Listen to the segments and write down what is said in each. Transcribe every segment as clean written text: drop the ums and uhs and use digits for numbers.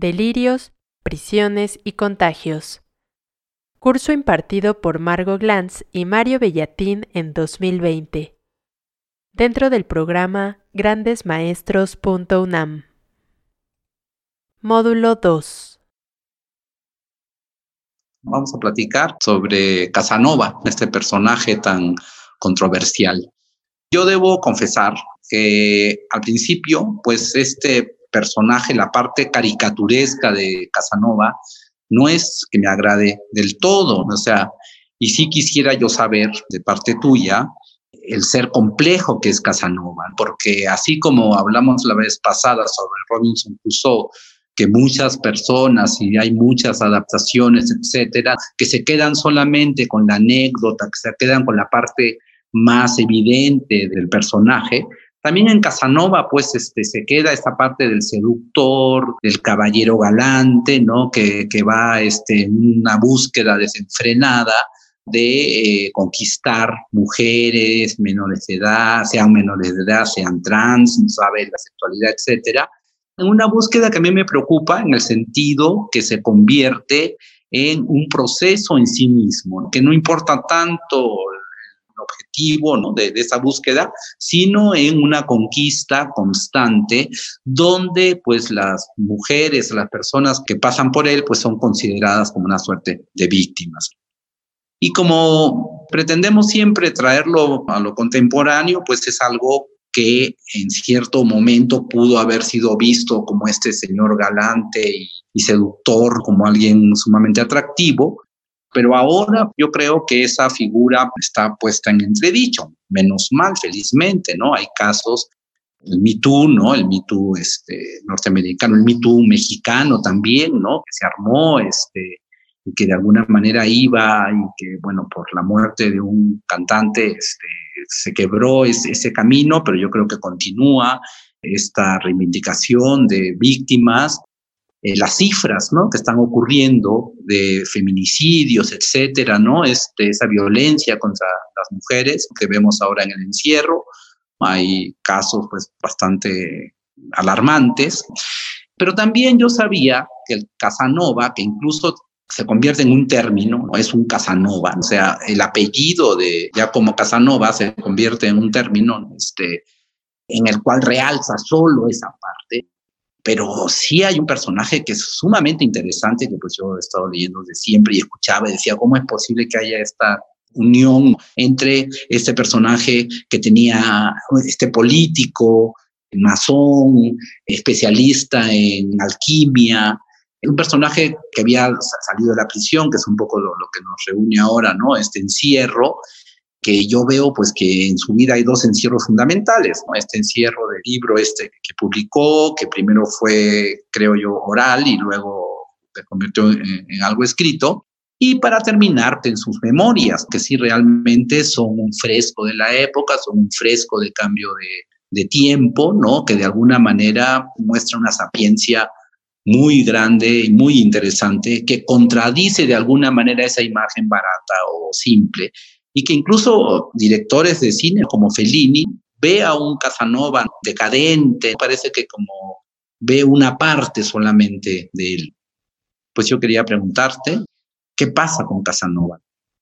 Delirios, prisiones y contagios. Curso impartido por Margot Glantz y Mario Bellatín en 2020. Dentro del programa grandesmaestros.unam. Módulo 2. Vamos a platicar sobre Casanova, este personaje tan controversial. Yo debo confesar que al principio, pues este personaje, la parte caricaturesca de Casanova, no es que me agrade del todo, o sea, y sí quisiera yo saber de parte tuya el ser complejo que es Casanova, porque así como hablamos la vez pasada sobre Robinson Crusoe, que muchas personas y hay muchas adaptaciones, etcétera, que se quedan solamente con la anécdota, que se quedan con la parte más evidente del personaje. También en Casanova, pues, se queda esta parte del seductor, del caballero galante, ¿no? Que va en una búsqueda desenfrenada de conquistar mujeres menores de edad, sean trans, no sabe la sexualidad, etcétera. En una búsqueda que a mí me preocupa en el sentido que se convierte en un proceso en sí mismo, que no importa tanto el objetivo, ¿no? de esa búsqueda, sino en una conquista constante donde pues las mujeres, las personas que pasan por él, pues son consideradas como una suerte de víctimas. Y como pretendemos siempre traerlo a lo contemporáneo, pues es algo que en cierto momento pudo haber sido visto como este señor galante y seductor, como alguien sumamente atractivo, pero ahora yo creo que esa figura está puesta en entredicho, menos mal, felizmente, ¿no? Hay casos, el Me Too, ¿no? El Me Too norteamericano, el Me Too mexicano también, ¿no? Que se armó, y que de alguna manera iba y que, bueno, por la muerte de un cantante se quebró ese camino, pero yo creo que continúa esta reivindicación de víctimas, las cifras, ¿no? Que están ocurriendo de feminicidios, etcétera, ¿no? Esa violencia contra las mujeres que vemos ahora en el encierro. Hay casos pues bastante alarmantes, pero también yo sabía que el Casanova, que incluso se convierte en un término, ¿no? Es un Casanova, o sea, el apellido de Giacomo Casanova se convierte en un término en el cual realza solo esa parte, pero sí hay un personaje que es sumamente interesante, que pues yo he estado leyendo desde siempre y escuchaba y decía, ¿cómo es posible que haya esta unión entre este personaje que tenía este político, masón, especialista en alquimia, un personaje que había salido de la prisión, que es un poco lo que nos reúne ahora, ¿no? Este encierro, que yo veo pues que en su vida hay dos encierros fundamentales, ¿no? Este encierro del libro que publicó, que primero fue, creo yo, oral y luego se convirtió en algo escrito, y para terminar en sus memorias, que sí realmente son un fresco de la época, son un fresco de cambio de tiempo, ¿no? Que de alguna manera muestra una sapiencia muy grande y muy interesante, que contradice de alguna manera esa imagen barata o simple, y que incluso directores de cine como Fellini ve a un Casanova decadente, parece que como ve una parte solamente de él. Pues yo quería preguntarte, ¿qué pasa con Casanova?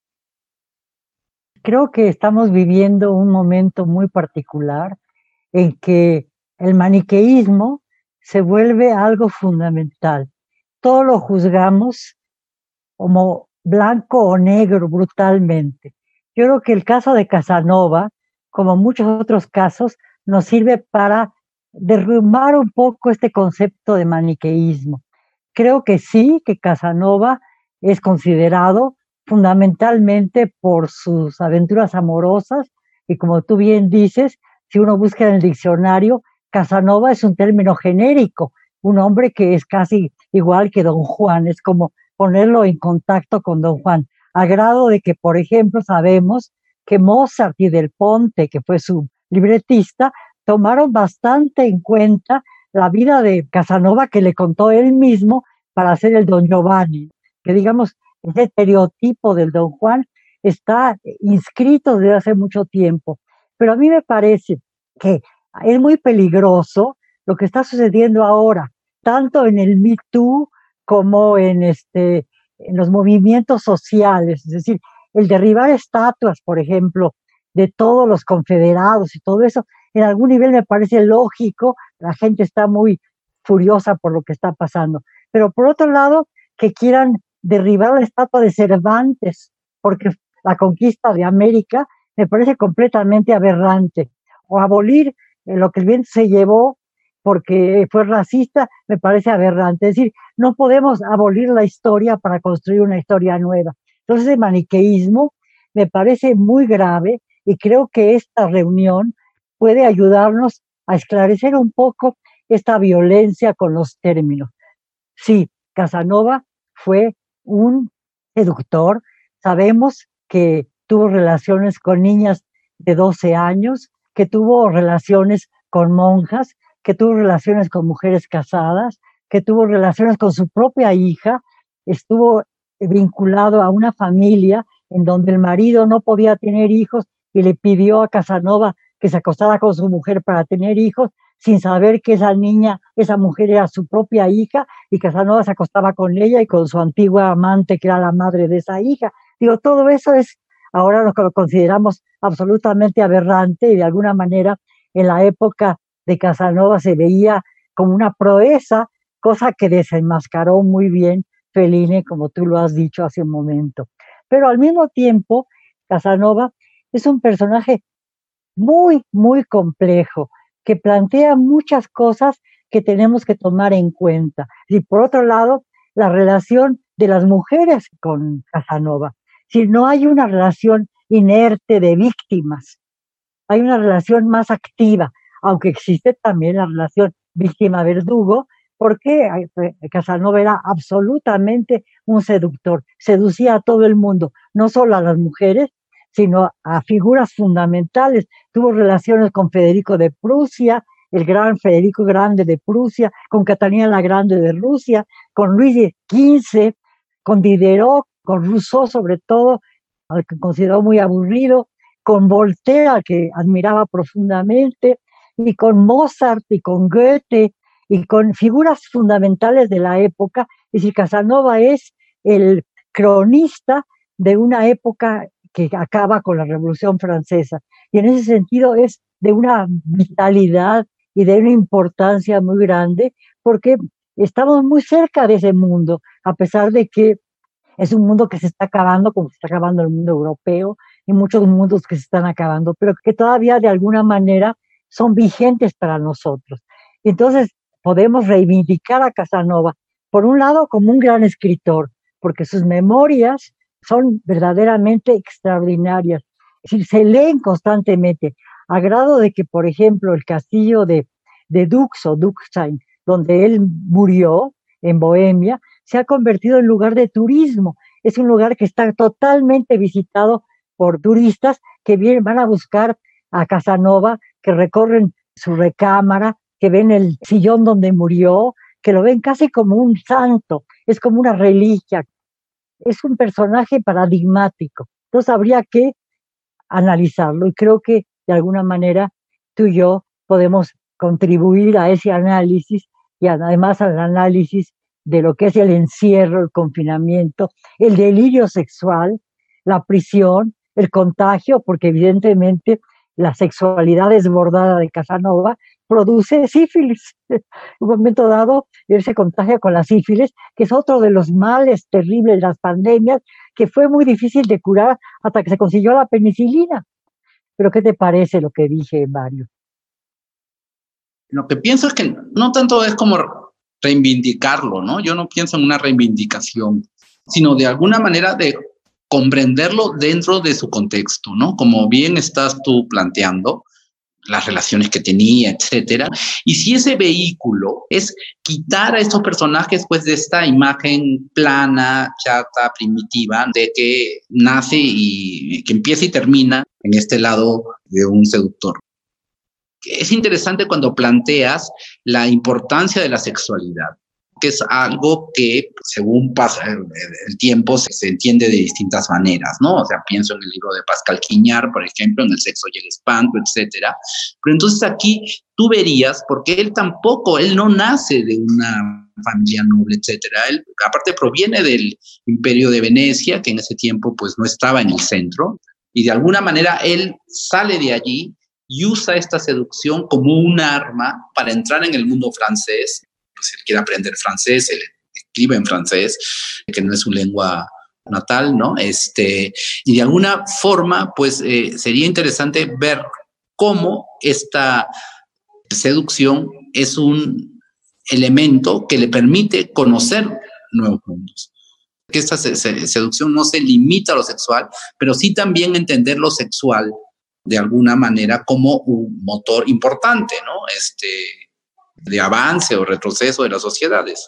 Creo que estamos viviendo un momento muy particular en que el maniqueísmo se vuelve algo fundamental. Todo lo juzgamos como blanco o negro brutalmente. Yo creo que el caso de Casanova, como muchos otros casos, nos sirve para derrumbar un poco este concepto de maniqueísmo. Creo que sí, que Casanova es considerado fundamentalmente por sus aventuras amorosas y como tú bien dices, si uno busca en el diccionario, Casanova es un término genérico, un hombre que es casi igual que Don Juan, es como ponerlo en contacto con Don Juan, a grado de que, por ejemplo, sabemos que Mozart y Del Ponte, que fue su libretista, tomaron bastante en cuenta la vida de Casanova que le contó él mismo para hacer el Don Giovanni, que digamos, ese estereotipo del Don Juan está inscrito desde hace mucho tiempo. Pero a mí me parece que es muy peligroso lo que está sucediendo ahora, tanto en el Me Too como en los movimientos sociales, es decir, el derribar estatuas, por ejemplo, de todos los confederados y todo eso, en algún nivel me parece lógico, la gente está muy furiosa por lo que está pasando. Pero por otro lado, que quieran derribar la estatua de Cervantes, porque la conquista de América me parece completamente aberrante, o abolir lo que el viento se llevó porque fue racista, me parece aberrante. Es decir, no podemos abolir la historia para construir una historia nueva. Entonces, el maniqueísmo me parece muy grave y creo que esta reunión puede ayudarnos a esclarecer un poco esta violencia con los términos. Sí, Casanova fue un seductor. Sabemos que tuvo relaciones con niñas de 12 años, que tuvo relaciones con monjas, que tuvo relaciones con mujeres casadas, que tuvo relaciones con su propia hija, estuvo vinculado a una familia en donde el marido no podía tener hijos y le pidió a Casanova que se acostara con su mujer para tener hijos, sin saber que esa niña, esa mujer era su propia hija, y Casanova se acostaba con ella y con su antigua amante, que era la madre de esa hija. Digo, todo eso es ahora lo que lo consideramos absolutamente aberrante, y de alguna manera en la época de Casanova se veía como una proeza, cosa que desenmascaró muy bien Fellini, como tú lo has dicho hace un momento. Pero al mismo tiempo, Casanova es un personaje muy, muy complejo, que plantea muchas cosas que tenemos que tomar en cuenta. Y por otro lado, la relación de las mujeres con Casanova. Si no hay una relación inerte de víctimas, hay una relación más activa, aunque existe también la relación víctima-verdugo, porque Casanova era absolutamente un seductor, seducía a todo el mundo, no solo a las mujeres, sino a figuras fundamentales. Tuvo relaciones con Federico de Prusia, el gran Federico Grande de Prusia, con Catalina la Grande de Rusia, con Luis XV, con Diderot, con Rousseau sobre todo, al que consideró muy aburrido, con Voltaire, al que admiraba profundamente, y con Mozart y con Goethe, y con figuras fundamentales de la época. Es decir, Casanova es el cronista de una época que acaba con la Revolución Francesa. Y en ese sentido es de una vitalidad y de una importancia muy grande, porque estamos muy cerca de ese mundo, a pesar de que es un mundo que se está acabando, como se está acabando el mundo europeo, y muchos mundos que se están acabando, pero que todavía de alguna manera son vigentes para nosotros. Entonces, podemos reivindicar a Casanova, por un lado, como un gran escritor, porque sus memorias son verdaderamente extraordinarias. Es decir, se leen constantemente, a grado de que, por ejemplo, el castillo de Dux o Duxheim, donde él murió en Bohemia, se ha convertido en lugar de turismo. Es un lugar que está totalmente visitado por turistas que vienen, van a buscar a Casanova, que recorren su recámara, que ven el sillón donde murió, que lo ven casi como un santo, es como una reliquia. Es un personaje paradigmático. Entonces habría que analizarlo, y creo que de alguna manera tú y yo podemos contribuir a ese análisis, y además al análisis de lo que es el encierro, el confinamiento, el delirio sexual, la prisión, el contagio, porque evidentemente la sexualidad desbordada de Casanova produce sífilis. En un momento dado, él se contagia con la sífilis, que es otro de los males terribles de las pandemias, que fue muy difícil de curar hasta que se consiguió la penicilina. Pero ¿qué te parece lo que dije, Mario? Lo que pienso es que no tanto es como reivindicarlo, ¿no? Yo no pienso en una reivindicación, sino de alguna manera de comprenderlo dentro de su contexto, ¿no? Como bien estás tú planteando, las relaciones que tenía, etcétera. Y si ese vehículo es quitar a estos personajes, pues, de esta imagen plana, chata, primitiva, de que nace y que empieza y termina en este lado de un seductor. Es interesante cuando planteas la importancia de la sexualidad, que es algo que según pasa el tiempo se entiende de distintas maneras, ¿no? O sea, pienso en el libro de Pascal Quignard, por ejemplo, en El sexo y el espanto, etcétera. Pero entonces aquí tú verías, porque él no nace de una familia noble, etcétera. Él, aparte, proviene del Imperio de Venecia, que en ese tiempo pues no estaba en el centro, y de alguna manera él sale de allí y usa esta seducción como un arma para entrar en el mundo francés. Si él quiere aprender francés, él escribe en francés, que no es su lengua natal, ¿no? Y de alguna forma, pues sería interesante ver cómo esta seducción es un elemento que le permite conocer nuevos mundos. Que esta seducción no se limita a lo sexual, pero sí también entender lo sexual de alguna manera como un motor importante, ¿no? De avance o retroceso de las sociedades.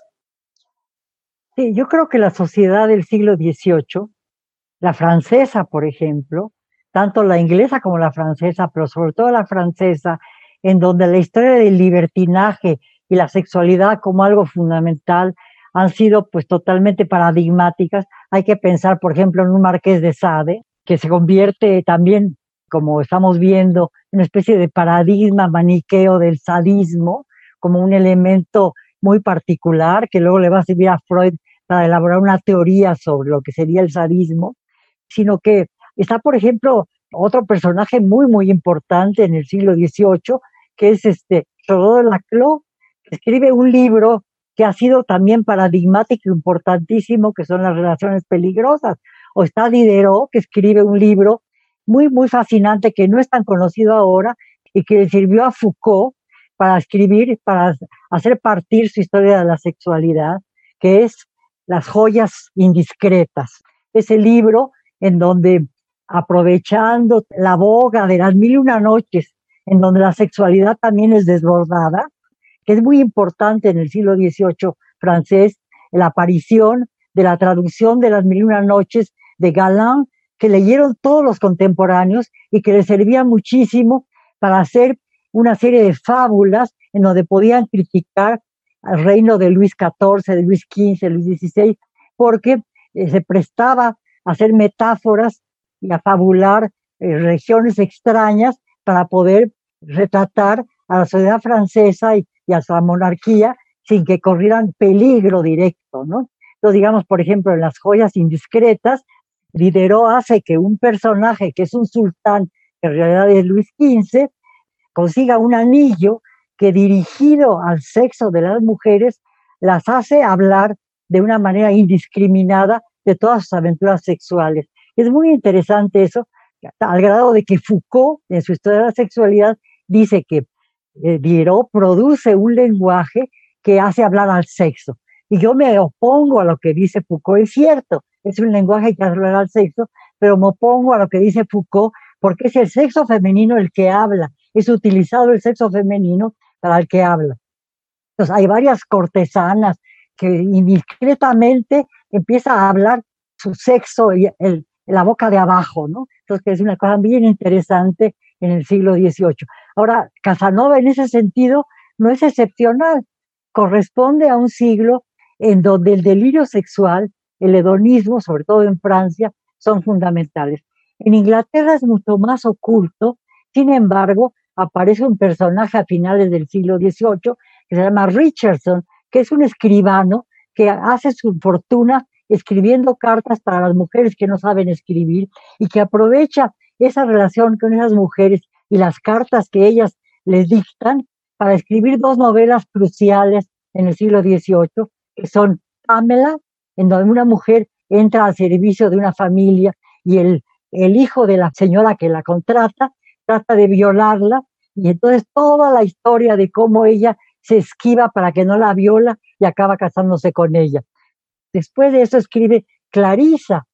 Sí, yo creo que la sociedad del siglo XVIII, la francesa, por ejemplo, tanto la inglesa como la francesa, pero sobre todo la francesa, en donde la historia del libertinaje y la sexualidad como algo fundamental han sido pues totalmente paradigmáticas. Hay que pensar, por ejemplo, en un Marqués de Sade, que se convierte también, como estamos viendo, en una especie de paradigma maniqueo del sadismo, como un elemento muy particular, que luego le va a servir a Freud para elaborar una teoría sobre lo que sería el sadismo, sino que está, por ejemplo, otro personaje muy, muy importante en el siglo XVIII, que es Theodore Laclos, que escribe un libro que ha sido también paradigmático e importantísimo, que son las relaciones peligrosas. O está Diderot, que escribe un libro muy, muy fascinante, que no es tan conocido ahora, y que le sirvió a Foucault para escribir, para hacer partir su historia de la sexualidad, que es Las joyas indiscretas. Ese libro en donde, aprovechando la boga de las 1001 noches, en donde la sexualidad también es desbordada, que es muy importante en el siglo XVIII francés, la aparición de la traducción de las 1001 noches de Galland, que leyeron todos los contemporáneos y que les servía muchísimo para hacer una serie de fábulas en donde podían criticar al reino de Luis XIV, de Luis XV, Luis XVI, porque se prestaba a hacer metáforas y a fabular regiones extrañas para poder retratar a la sociedad francesa y a su monarquía sin que corrieran peligro directo, ¿no? Entonces, digamos, por ejemplo, en Las joyas indiscretas, Diderot hace que un personaje que es un sultán, que en realidad es Luis XV, consiga un anillo que, dirigido al sexo de las mujeres, las hace hablar de una manera indiscriminada de todas sus aventuras sexuales. Es muy interesante eso, al grado de que Foucault, en su historia de la sexualidad, dice que Diderot produce un lenguaje que hace hablar al sexo. Y yo me opongo a lo que dice Foucault, es cierto, es un lenguaje que hace hablar al sexo, pero me opongo a lo que dice Foucault porque es el sexo femenino el que habla, es utilizado el sexo femenino para el que habla. Entonces hay varias cortesanas que indiscretamente empiezan a hablar su sexo y la boca de abajo, ¿no? Entonces, que es una cosa bien interesante en el siglo XVIII. Ahora, Casanova en ese sentido no es excepcional, corresponde a un siglo en donde el delirio sexual, el hedonismo, sobre todo en Francia, son fundamentales. En Inglaterra es mucho más oculto, sin embargo, aparece un personaje a finales del siglo XVIII que se llama Richardson, que es un escribano que hace su fortuna escribiendo cartas para las mujeres que no saben escribir y que aprovecha esa relación con esas mujeres y las cartas que ellas les dictan para escribir dos novelas cruciales en el siglo XVIII, que son Pamela, en donde una mujer entra al servicio de una familia y el hijo de la señora que la contrata trata de violarla, y entonces toda la historia de cómo ella se esquiva para que no la viola y acaba casándose con ella. Después de eso escribe Clarissa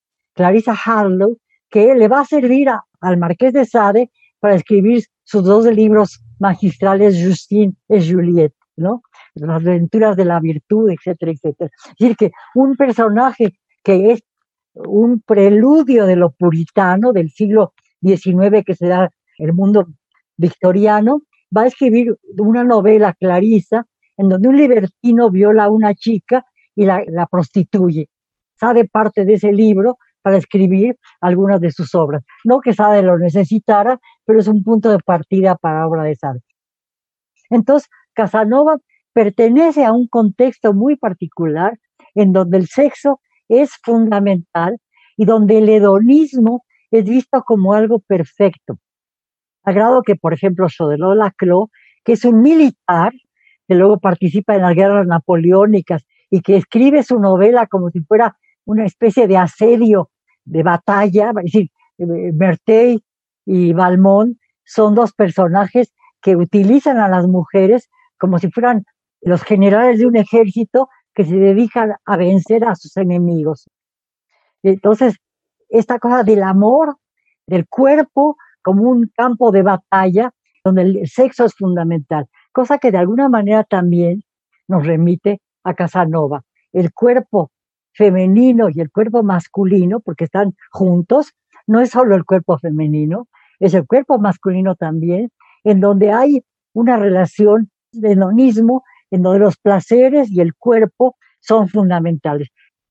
Harlow, que le va a servir al Marqués de Sade para escribir sus dos libros magistrales, Justine y Juliette, ¿no? Las aventuras de la virtud, etcétera, etcétera. Es decir, que un personaje que es un preludio de lo puritano del siglo XIX, que será el mundo victoriano, va a escribir una novela, Clarissa, en donde un libertino viola a una chica y la prostituye. Sade parte de ese libro para escribir algunas de sus obras. No que Sade lo necesitara, pero es un punto de partida para la obra de Sade. Entonces, Casanova pertenece a un contexto muy particular en donde el sexo es fundamental y donde el hedonismo es visto como algo perfecto. A grado que, por ejemplo, Choderlos Laclos, que es un militar que luego participa en las guerras napoleónicas y que escribe su novela como si fuera una especie de asedio, de batalla, es decir, Merteuil y Valmont son dos personajes que utilizan a las mujeres como si fueran los generales de un ejército que se dedican a vencer a sus enemigos. Entonces, esta cosa del amor, del cuerpo, como un campo de batalla, donde el sexo es fundamental, cosa que de alguna manera también nos remite a Casanova. El cuerpo femenino y el cuerpo masculino, porque están juntos, no es solo el cuerpo femenino, es el cuerpo masculino también, en donde hay una relación de hedonismo, en donde los placeres y el cuerpo son fundamentales.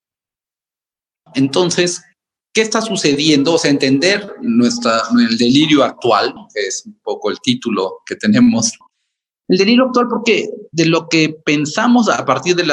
Entonces, ¿qué está sucediendo? O sea, entender el delirio actual, que es un poco el título que tenemos. El delirio actual, porque de lo que pensamos a partir de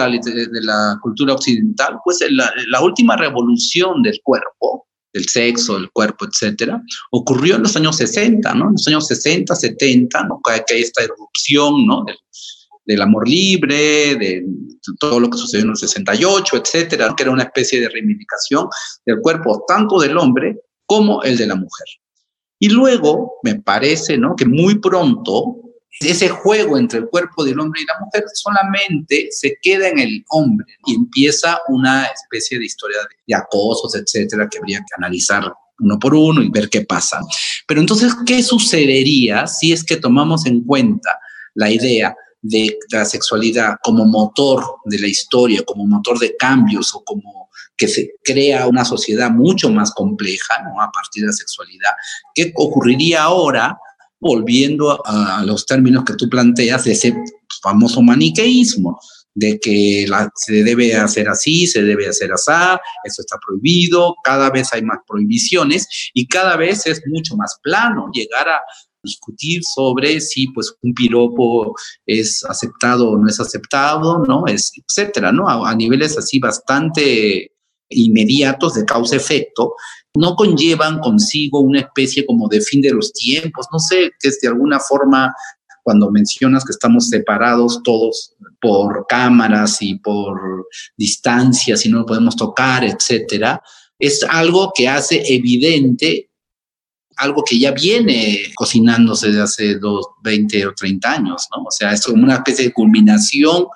la cultura occidental, pues la última revolución del cuerpo, del sexo, del cuerpo, etcétera, ocurrió en los años 60, ¿no? En los años 60, 70, ¿no? Que hay esta erupción, ¿no? Del amor libre, de todo lo que sucedió en el 68, etcétera, que era una especie de reivindicación del cuerpo tanto del hombre como el de la mujer. Y luego, me parece, ¿no? Que muy pronto ese juego entre el cuerpo del hombre y la mujer solamente se queda en el hombre y empieza una especie de historia de acosos, etcétera, que habría que analizar uno por uno y ver qué pasa. Pero entonces, ¿qué sucedería si es que tomamos en cuenta la idea de la sexualidad como motor de la historia, como motor de cambios o como que se crea una sociedad mucho más compleja, ¿no? A partir de la sexualidad? ¿Qué ocurriría ahora, volviendo a los términos que tú planteas, de ese famoso maniqueísmo, de que se debe hacer así, se debe hacer así, eso está prohibido, cada vez hay más prohibiciones y cada vez es mucho más plano llegar a discutir sobre si pues un piropo es aceptado o no es aceptado, ¿no? Etcétera, ¿no? A niveles así bastante inmediatos de causa-efecto, no conllevan consigo una especie como de fin de los tiempos, no sé, que es de alguna forma, cuando mencionas que estamos separados todos por cámaras y por distancias y no podemos tocar, etcétera, es algo que hace evidente algo que ya viene cocinándose de hace 20 o 30 años, ¿no? O sea, es como una especie de culminación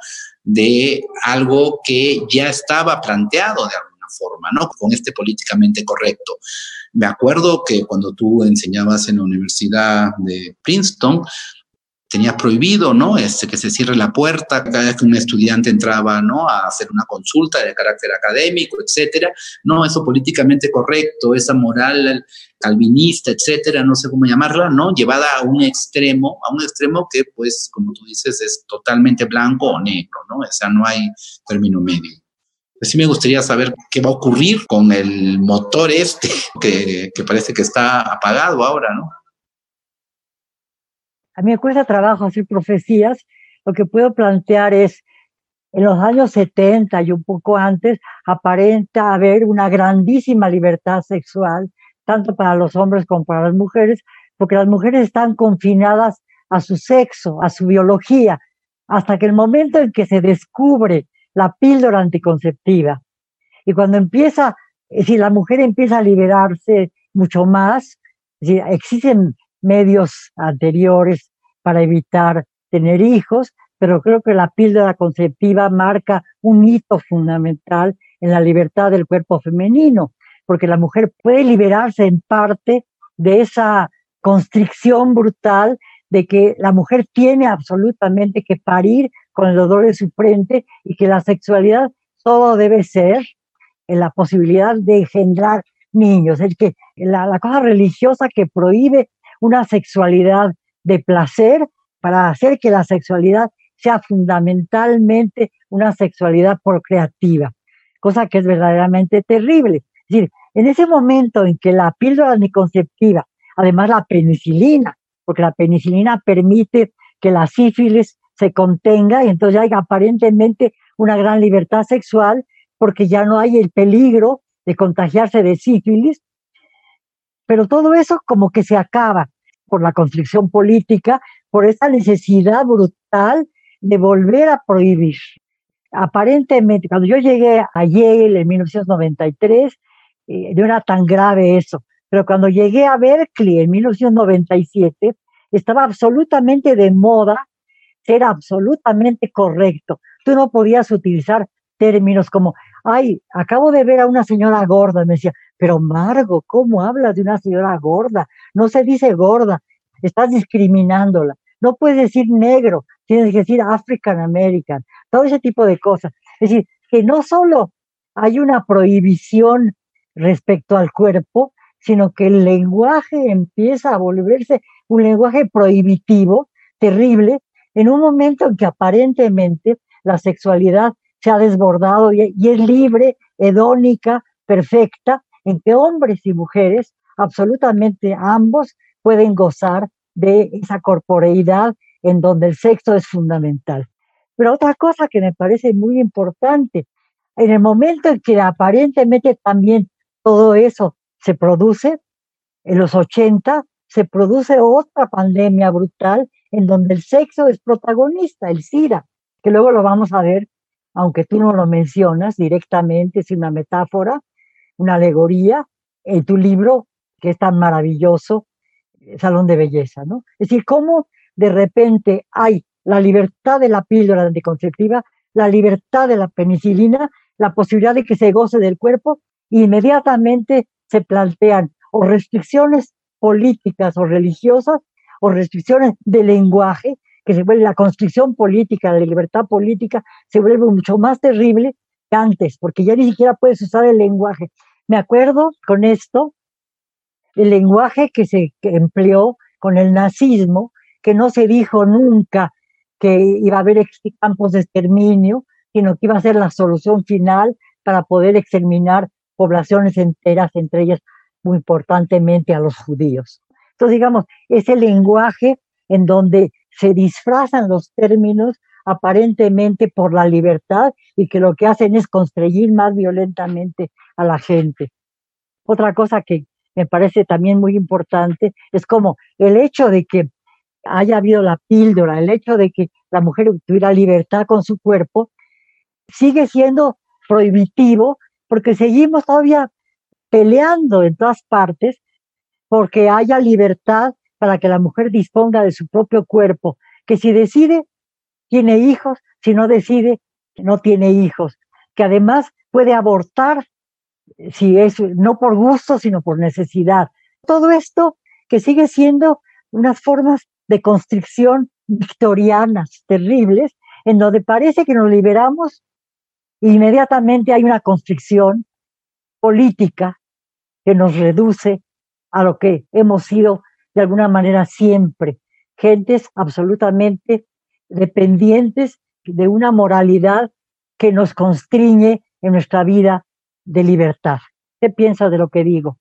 de algo que ya estaba planteado de alguna forma, ¿no? Con este políticamente correcto. Me acuerdo que cuando tú enseñabas en la Universidad de Princeton, tenías prohibido, ¿no? Que se cierre la puerta cada vez que un estudiante entraba, ¿no? A hacer una consulta de carácter académico, etcétera. No, eso políticamente correcto, esa moral calvinista, etcétera, no sé cómo llamarla, ¿no? Llevada a un extremo que, pues, como tú dices, es totalmente blanco o negro, ¿no? O sea, no hay término medio. Pues sí me gustaría saber qué va a ocurrir con el motor que parece que está apagado ahora, ¿no? A mí me cuesta trabajo hacer profecías. Lo que puedo plantear es, en los años 70 y un poco antes, aparenta haber una grandísima libertad sexual, tanto para los hombres como para las mujeres, porque las mujeres están confinadas a su sexo, a su biología, hasta que el momento en que se descubre la píldora anticonceptiva. Y cuando si la mujer empieza a liberarse mucho más, si existen medios anteriores para evitar tener hijos, pero creo que la píldora conceptiva marca un hito fundamental en la libertad del cuerpo femenino, porque la mujer puede liberarse en parte de esa constricción brutal de que la mujer tiene absolutamente que parir con el dolor de su frente y que la sexualidad todo debe ser en la posibilidad de engendrar niños. Es que la cosa religiosa que prohíbe una sexualidad de placer para hacer que la sexualidad sea fundamentalmente una sexualidad procreativa, cosa que es verdaderamente terrible. Es decir, en ese momento en que la píldora anticonceptiva, además la penicilina, porque la penicilina permite que la sífilis se contenga y entonces hay aparentemente una gran libertad sexual porque ya no hay el peligro de contagiarse de sífilis, pero todo eso como que se acaba por la constricción política, por esa necesidad brutal de volver a prohibir. Aparentemente, cuando yo llegué a Yale en 1993, no era tan grave eso, pero cuando llegué a Berkeley en 1997, estaba absolutamente de moda ser absolutamente correcto. Tú no podías utilizar términos como, ay, acabo de ver a una señora gorda, me decía, pero Margo, ¿cómo hablas de una señora gorda? No se dice gorda, estás discriminándola. No puedes decir negro, tienes que decir African American, todo ese tipo de cosas. Es decir, que no solo hay una prohibición respecto al cuerpo, sino que el lenguaje empieza a volverse un lenguaje prohibitivo, terrible, en un momento en que aparentemente la sexualidad se ha desbordado y es libre, hedónica, perfecta, en que hombres y mujeres, absolutamente ambos, pueden gozar de esa corporeidad en donde el sexo es fundamental. Pero otra cosa que me parece muy importante, en el momento en que aparentemente también todo eso se produce, en los 80 se produce otra pandemia brutal en donde el sexo es protagonista, el SIDA, que luego lo vamos a ver, aunque tú no lo mencionas directamente, es una metáfora, una alegoría, en tu libro, que es tan maravilloso, Salón de Belleza, ¿no? Es decir, cómo de repente hay la libertad de la píldora anticonceptiva, la libertad de la penicilina, la posibilidad de que se goce del cuerpo, e inmediatamente se plantean o restricciones políticas o religiosas, o restricciones de lenguaje, que se vuelve la constricción política, la libertad política, se vuelve mucho más terrible que antes, porque ya ni siquiera puedes usar el lenguaje. Me acuerdo con esto, el lenguaje que empleó con el nazismo, que no se dijo nunca que iba a haber campos de exterminio, sino que iba a ser la solución final para poder exterminar poblaciones enteras, entre ellas muy importantemente a los judíos. Entonces, digamos, ese lenguaje en donde se disfrazan los términos aparentemente por la libertad y que lo que hacen es constreñir más violentamente a la gente. Otra cosa que me parece también muy importante es como el hecho de que haya habido la píldora, el hecho de que la mujer tuviera libertad con su cuerpo, sigue siendo prohibitivo porque seguimos todavía peleando en todas partes porque haya libertad para que la mujer disponga de su propio cuerpo, que si decide, tiene hijos, si no decide, no tiene hijos, que además puede abortar, si es no por gusto, sino por necesidad. Todo esto que sigue siendo unas formas de constricción victorianas terribles, en donde parece que nos liberamos e inmediatamente hay una constricción política que nos reduce a lo que hemos sido de alguna manera siempre, gentes absolutamente dependientes de una moralidad que nos constriñe en nuestra vida de libertad. ¿Qué piensas de lo que digo?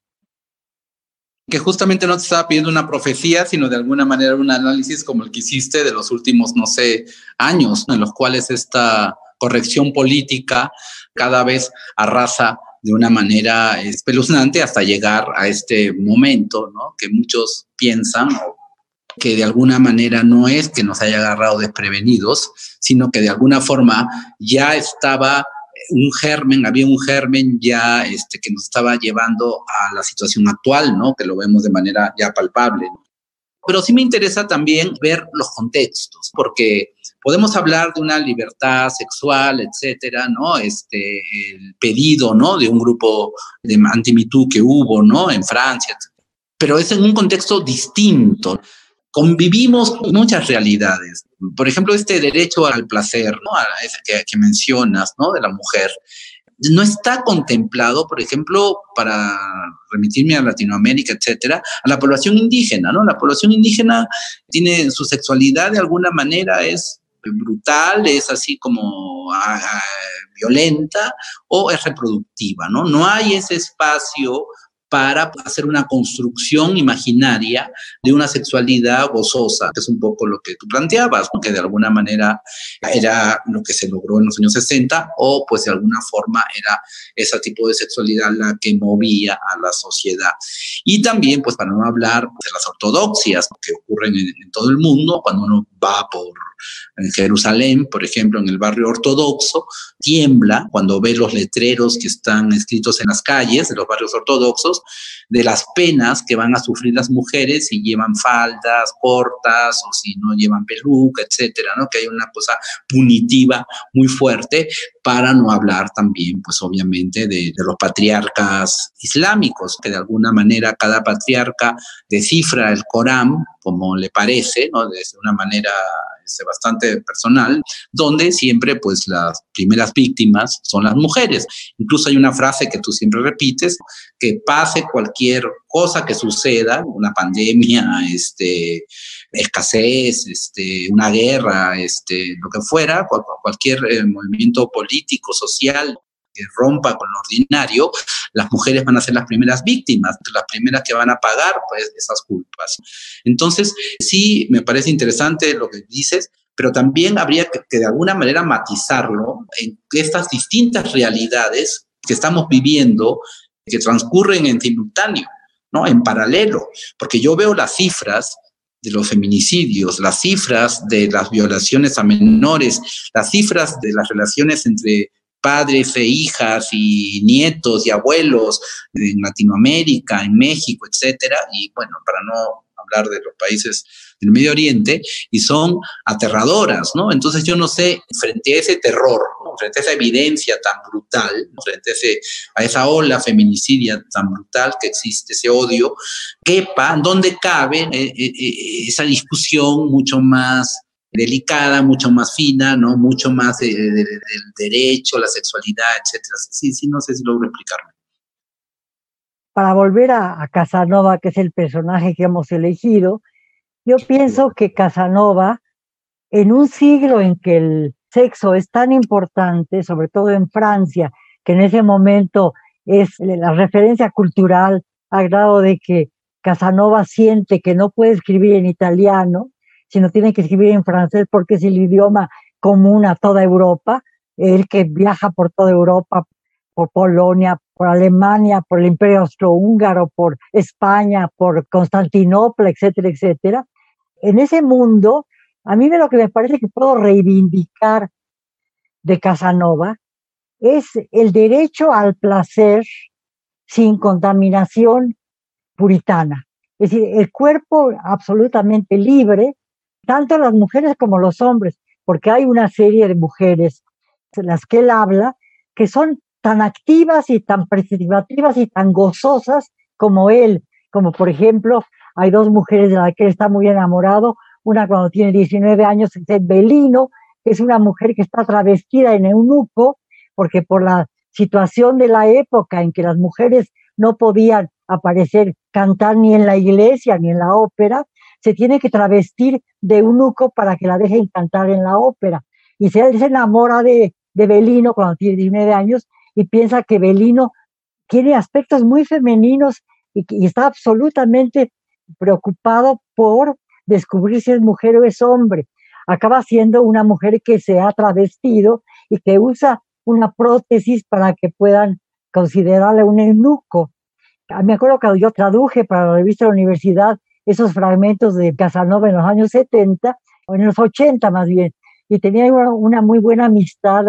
Que justamente no te estaba pidiendo una profecía, sino de alguna manera un análisis como el que hiciste de los últimos, no sé, años, en los cuales esta corrección política cada vez arrasa de una manera espeluznante hasta llegar a este momento, ¿no? Que muchos piensan que de alguna manera no es que nos haya agarrado desprevenidos, sino que de alguna forma ya estaba un germen, había un germen ya que nos estaba llevando a la situación actual, ¿no? Que lo vemos de manera ya palpable, ¿no? Pero sí me interesa también ver los contextos, porque podemos hablar de una libertad sexual, etcétera, ¿no? El pedido, ¿no? De un grupo de anti-Me Too que hubo, ¿no? En Francia, etcétera. Pero es en un contexto distinto. Convivimos con muchas realidades. Por ejemplo, este derecho al placer, ¿no? A ese que mencionas, ¿no? De la mujer. No está contemplado, por ejemplo, para remitirme a Latinoamérica, etcétera, a la población indígena, ¿no? La población indígena tiene su sexualidad de alguna manera es brutal, es así como violenta o es reproductiva, ¿no? No hay ese espacio para hacer una construcción imaginaria de una sexualidad gozosa, que es un poco lo que tú planteabas, ¿no? Que de alguna manera era lo que se logró en los años 60 o pues de alguna forma era ese tipo de sexualidad la que movía a la sociedad. Y también, pues para no hablar de las ortodoxias que ocurren en todo el mundo, cuando uno va en Jerusalén, por ejemplo, en el barrio ortodoxo, tiembla cuando ve los letreros que están escritos en las calles de los barrios ortodoxos de las penas que van a sufrir las mujeres si llevan faldas cortas o si no llevan peluca, etcétera, ¿no? Que hay una cosa punitiva muy fuerte, para no hablar también, pues obviamente, de los patriarcas islámicos, que de alguna manera cada patriarca descifra el Corán como le parece, ¿no? De una manera bastante personal, donde siempre pues las primeras víctimas son las mujeres. Incluso hay una frase que tú siempre repites, que pase cualquier cosa que suceda, una pandemia, escasez, una guerra, lo que fuera, cualquier movimiento político, social que rompa con lo ordinario, las mujeres van a ser las primeras víctimas, las primeras que van a pagar pues esas culpas. Entonces, sí, me parece interesante lo que dices, pero también habría que de alguna manera matizarlo en estas distintas realidades que estamos viviendo, que transcurren en simultáneo, ¿no? En paralelo, porque yo veo las cifras de los feminicidios, las cifras de las violaciones a menores, las cifras de las relaciones entre padres e hijas y nietos y abuelos en Latinoamérica, en México, etcétera, y bueno, para no hablar de los países del Medio Oriente, y son aterradoras, ¿no? Entonces yo no sé, frente a ese terror, ¿no? Frente a esa evidencia tan brutal, ¿no? Frente a esa ola feminicidia tan brutal que existe, ese odio, ¿dónde cabe esa discusión mucho más delicada, mucho más fina, ¿no? Mucho más del derecho, la sexualidad, etcétera? Sí, no sé si logro explicarme. Para volver a Casanova, que es el personaje que hemos elegido, yo pienso que Casanova, en un siglo en que el sexo es tan importante, sobre todo en Francia, que en ese momento es la referencia cultural, al grado de que Casanova siente que no puede escribir en italiano, sino tiene que escribir en francés porque es el idioma común a toda Europa. Él que viaja por toda Europa, por Polonia, por Alemania, por el Imperio Austrohúngaro, por España, por Constantinopla, etcétera, etcétera. En ese mundo, a mí lo que me parece que puedo reivindicar de Casanova es el derecho al placer sin contaminación puritana. Es decir, el cuerpo absolutamente libre, tanto las mujeres como los hombres, porque hay una serie de mujeres de las que él habla que son tan activas y tan participativas y tan gozosas como él, como por ejemplo, hay dos mujeres de las que él está muy enamorado, una cuando tiene 19 años es Belino, que es una mujer que está travestida en eunuco, porque por la situación de la época en que las mujeres no podían aparecer, cantar ni en la iglesia ni en la ópera, se tiene que travestir de eunuco para que la dejen cantar en la ópera. Y él se enamora de Belino cuando tiene 19 años y piensa que Belino tiene aspectos muy femeninos y está absolutamente preocupado por descubrir si es mujer o es hombre. Acaba siendo una mujer que se ha travestido y que usa una prótesis para que puedan considerarle un eunuco. Me acuerdo que yo traduje para la revista de la universidad esos fragmentos de Casanova en los años 70, o en los 80 más bien, y tenía una muy buena amistad,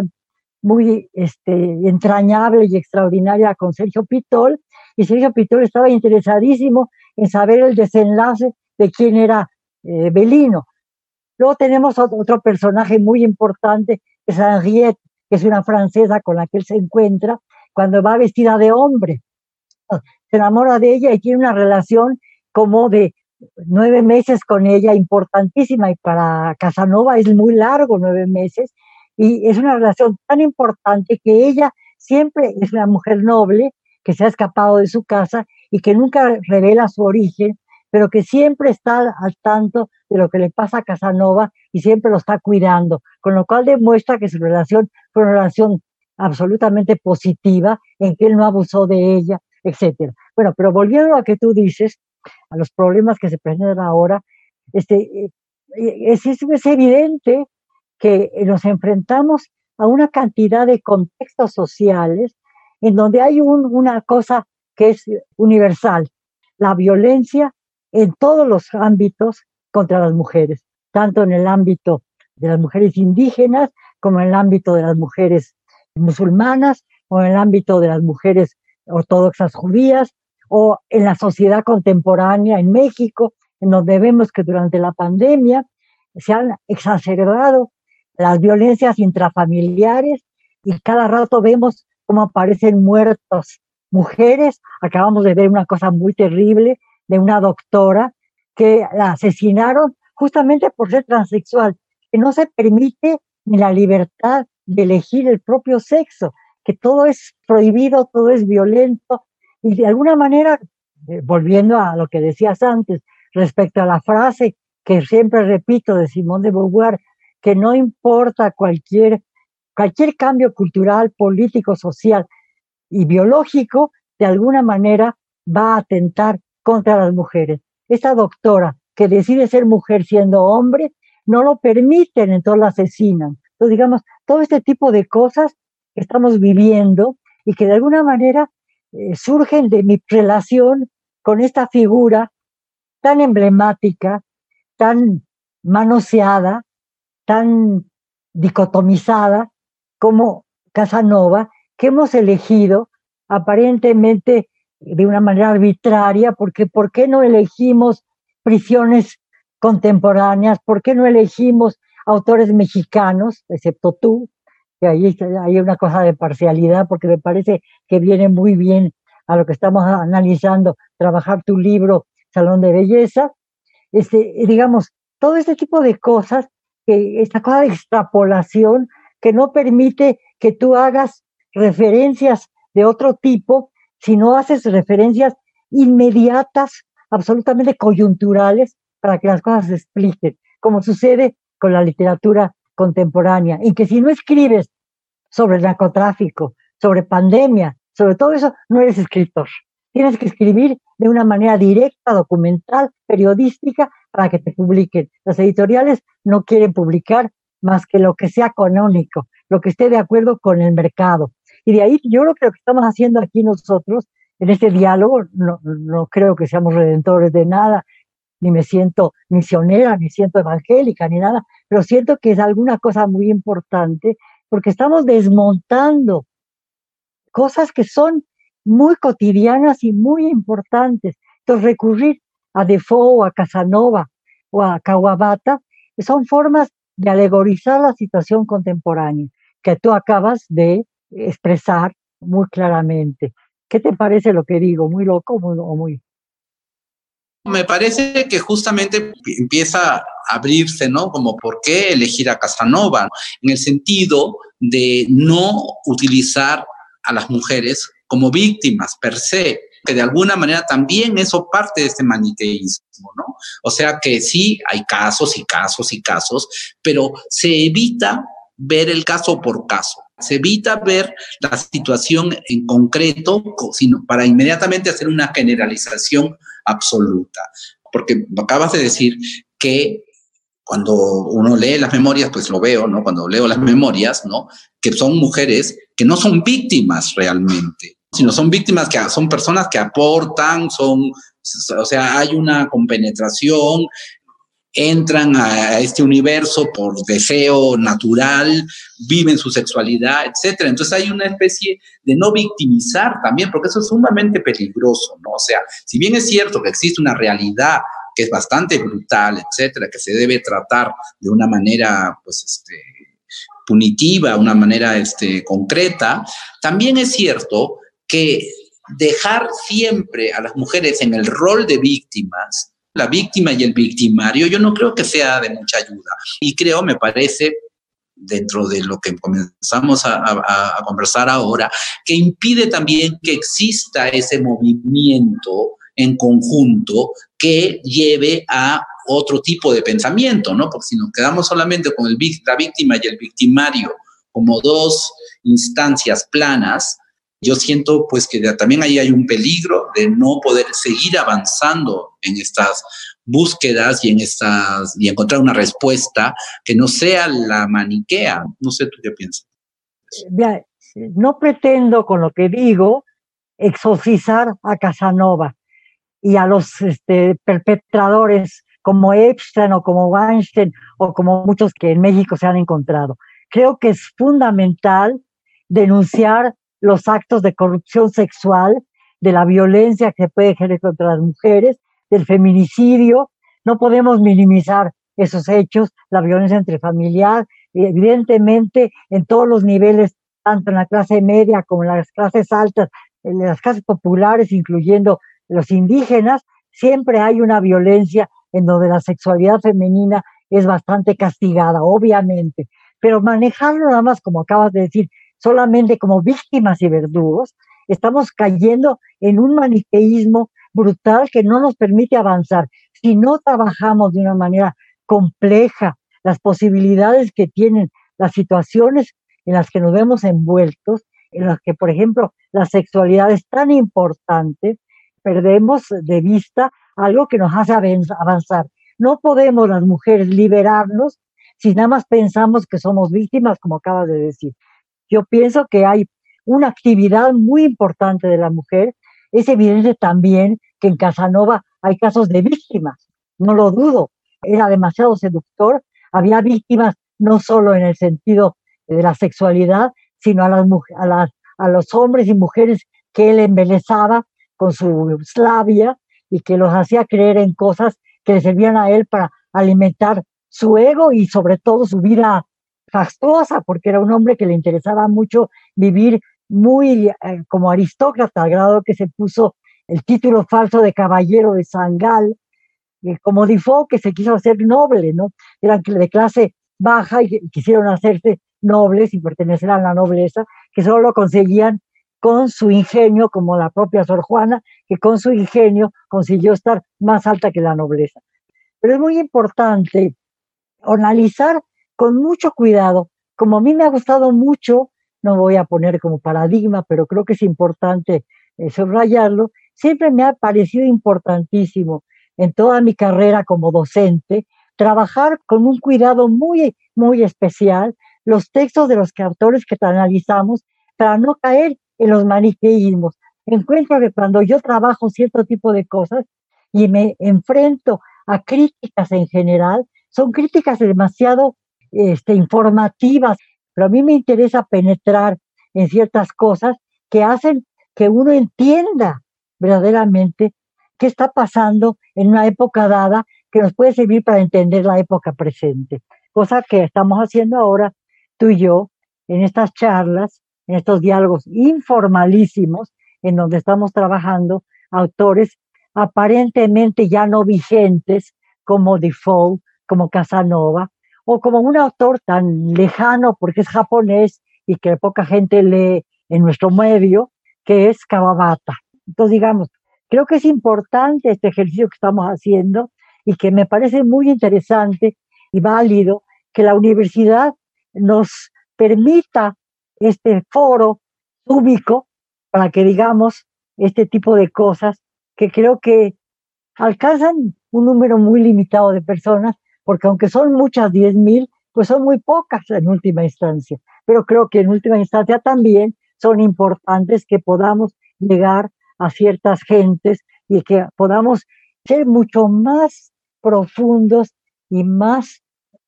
muy entrañable y extraordinaria con Sergio Pitol, y Sergio Pitol estaba interesadísimo en saber el desenlace de quién era Belino. Luego tenemos otro personaje muy importante, que es Henriette, que es una francesa con la que él se encuentra cuando va vestida de hombre. Se enamora de ella y tiene una relación como de 9 meses con ella, importantísima, y para Casanova es muy largo, 9 meses, y es una relación tan importante que ella siempre es una mujer noble que se ha escapado de su casa y que nunca revela su origen, pero que siempre está al tanto de lo que le pasa a Casanova, y siempre lo está cuidando, con lo cual demuestra que su relación fue una relación absolutamente positiva, en que él no abusó de ella, etcétera. Bueno, pero volviendo a lo que tú dices, a los problemas que se presentan ahora, es evidente que nos enfrentamos a una cantidad de contextos sociales en donde hay una cosa que es universal, la violencia en todos los ámbitos contra las mujeres, tanto en el ámbito de las mujeres indígenas como en el ámbito de las mujeres musulmanas o en el ámbito de las mujeres ortodoxas judías o en la sociedad contemporánea en México, en donde vemos que durante la pandemia se han exacerbado las violencias intrafamiliares y cada rato vemos cómo aparecen muertos mujeres. Acabamos de ver una cosa muy terrible de una doctora que la asesinaron justamente por ser transexual, que no se permite ni la libertad de elegir el propio sexo, que todo es prohibido, todo es violento, y de alguna manera, volviendo a lo que decías antes, respecto a la frase que siempre repito de Simone de Beauvoir, que no importa cualquier cambio cultural, político, social y biológico, de alguna manera va a atentar contra las mujeres. Esta doctora que decide ser mujer siendo hombre, no lo permiten, entonces la asesinan. Entonces, digamos, todo este tipo de cosas que estamos viviendo y que de alguna manera surgen de mi relación con esta figura tan emblemática, tan manoseada, tan dicotomizada como Casanova, que hemos elegido aparentemente de una manera arbitraria, porque ¿por qué no elegimos prisiones contemporáneas? ¿Por qué no elegimos autores mexicanos, excepto tú? Que ahí hay una cosa de parcialidad, porque me parece que viene muy bien a lo que estamos analizando, trabajar tu libro Salón de Belleza. Digamos, todo este tipo de cosas, esta cosa de extrapolación que no permite que tú hagas referencias de otro tipo, sino haces referencias inmediatas, absolutamente coyunturales, para que las cosas se expliquen, como sucede con la literatura contemporánea, en que si no escribes sobre el narcotráfico, sobre pandemia, sobre todo eso, no eres escritor. Tienes que escribir de una manera directa, documental, periodística, para que te publiquen. Las editoriales no quieren publicar más que lo que sea canónico, lo que esté de acuerdo con el mercado. Y de ahí yo creo que lo que estamos haciendo aquí nosotros, en este diálogo, no creo que seamos redentores de nada, ni me siento misionera, ni siento evangélica, ni nada, pero siento que es alguna cosa muy importante, porque estamos desmontando cosas que son muy cotidianas y muy importantes. Entonces, recurrir a Defoe o a Casanova o a Kawabata son formas de alegorizar la situación contemporánea que tú acabas de expresar muy claramente. ¿Qué te parece lo que digo? ¿Muy loco o muy? Me parece que justamente empieza a abrirse, ¿no? Como por qué elegir a Casanova, en el sentido de no utilizar a las mujeres como víctimas per se, que de alguna manera también eso parte de este maniqueísmo, ¿no? O sea que sí, hay casos y casos y casos, pero se evita ver el caso por caso. Se evita ver la situación en concreto, sino para inmediatamente hacer una generalización absoluta. Porque acabas de decir que cuando uno lee las memorias, pues lo veo, ¿no? Cuando leo las memorias, ¿no? Que son mujeres que no son víctimas realmente, sino son víctimas que son personas que aportan, o sea, hay una compenetración, entran a este universo por deseo natural, viven su sexualidad, etcétera. Entonces hay una especie de no victimizar también, porque eso es sumamente peligroso, ¿no? O sea, si bien es cierto que existe una realidad que es bastante brutal, etcétera, que se debe tratar de una manera, pues, punitiva, una manera, concreta, también es cierto que dejar siempre a las mujeres en el rol de víctimas, la víctima y el victimario, yo no creo que sea de mucha ayuda. Y creo, me parece, dentro de lo que comenzamos a conversar ahora, que impide también que exista ese movimiento en conjunto que lleve a otro tipo de pensamiento, ¿no? Porque si nos quedamos solamente con la víctima y el victimario como dos instancias planas, yo siento pues que también ahí hay un peligro de no poder seguir avanzando en estas búsquedas y encontrar una respuesta que no sea la maniquea. No sé tú qué piensas. Mira, no pretendo con lo que digo exorcizar a Casanova y a los perpetradores como Epstein o como Weinstein o como muchos que en México se han encontrado. Creo que es fundamental denunciar los actos de corrupción sexual, de la violencia que se puede ejercer contra las mujeres, del feminicidio. No podemos minimizar esos hechos, la violencia intrafamiliar, evidentemente en todos los niveles, tanto en la clase media como en las clases altas, en las clases populares, incluyendo los indígenas, siempre hay una violencia en donde la sexualidad femenina es bastante castigada, obviamente, pero manejarlo nada más, como acabas de decir, solamente como víctimas y verdugos, estamos cayendo en un maniqueísmo brutal que no nos permite avanzar. Si no trabajamos de una manera compleja las posibilidades que tienen las situaciones en las que nos vemos envueltos, en las que, por ejemplo, la sexualidad es tan importante, perdemos de vista algo que nos hace avanzar. No podemos las mujeres liberarnos si nada más pensamos que somos víctimas, como acabas de decir. Yo pienso que hay una actividad muy importante de la mujer. Es evidente también que en Casanova hay casos de víctimas, no lo dudo. Era demasiado seductor. Había víctimas no solo en el sentido de la sexualidad, sino a los hombres y mujeres que él embelezaba con su labia y que los hacía creer en cosas que le servían a él para alimentar su ego y sobre todo su vida fastuosa, porque era un hombre que le interesaba mucho vivir muy como aristócrata, al grado que se puso el título falso de caballero de Sangal, como Defoe, que se quiso hacer noble, ¿no? Eran de clase baja y quisieron hacerse nobles y pertenecer a la nobleza, que solo lo conseguían con su ingenio, como la propia Sor Juana, que con su ingenio consiguió estar más alta que la nobleza. Pero es muy importante analizar con mucho cuidado. Como a mí me ha gustado mucho, no voy a poner como paradigma, pero creo que es importante subrayarlo, siempre me ha parecido importantísimo en toda mi carrera como docente, trabajar con un cuidado muy, muy especial los textos de los autores que analizamos para no caer en los maniqueísmos. Encuentro que cuando yo trabajo cierto tipo de cosas y me enfrento a críticas en general, son críticas demasiado informativas, pero a mí me interesa penetrar en ciertas cosas que hacen que uno entienda verdaderamente qué está pasando en una época dada que nos puede servir para entender la época presente. Cosa que estamos haciendo ahora tú y yo en estas charlas, en estos diálogos informalísimos, en donde estamos trabajando autores aparentemente ya no vigentes como Defoe, como Casanova, o como un autor tan lejano porque es japonés y que poca gente lee en nuestro medio, que es Kawabata. Entonces, digamos, creo que es importante este ejercicio que estamos haciendo y que me parece muy interesante y válido que la universidad nos permita este foro público para que digamos este tipo de cosas que creo que alcanzan un número muy limitado de personas, porque aunque son muchas, 10,000, pues son muy pocas en última instancia. Pero creo que en última instancia también son importantes que podamos llegar a ciertas gentes y que podamos ser mucho más profundos y más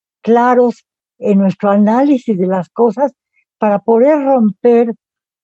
claros en nuestro análisis de las cosas para poder romper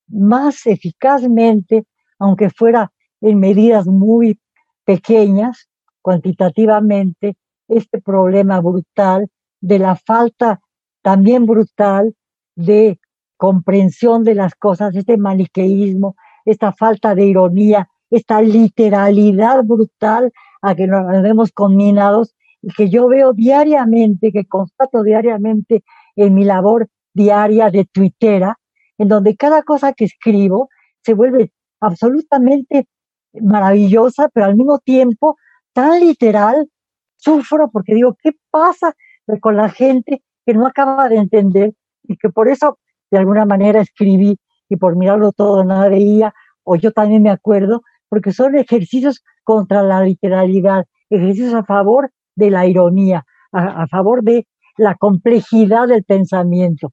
más eficazmente, aunque fuera en medidas muy pequeñas, cuantitativamente, este problema brutal de la falta también brutal de comprensión de las cosas, este maniqueísmo, esta falta de ironía, esta literalidad brutal a que nos vemos conminados y que yo veo diariamente, que constato diariamente en mi labor diaria de tuitera, en donde cada cosa que escribo se vuelve absolutamente maravillosa, pero al mismo tiempo tan literal. Sufro porque digo, ¿qué pasa con la gente que no acaba de entender y que por eso de alguna manera escribí y por mirarlo todo nada veía? O yo también me acuerdo, porque son ejercicios contra la literalidad, ejercicios a favor de la ironía, a favor de la complejidad del pensamiento.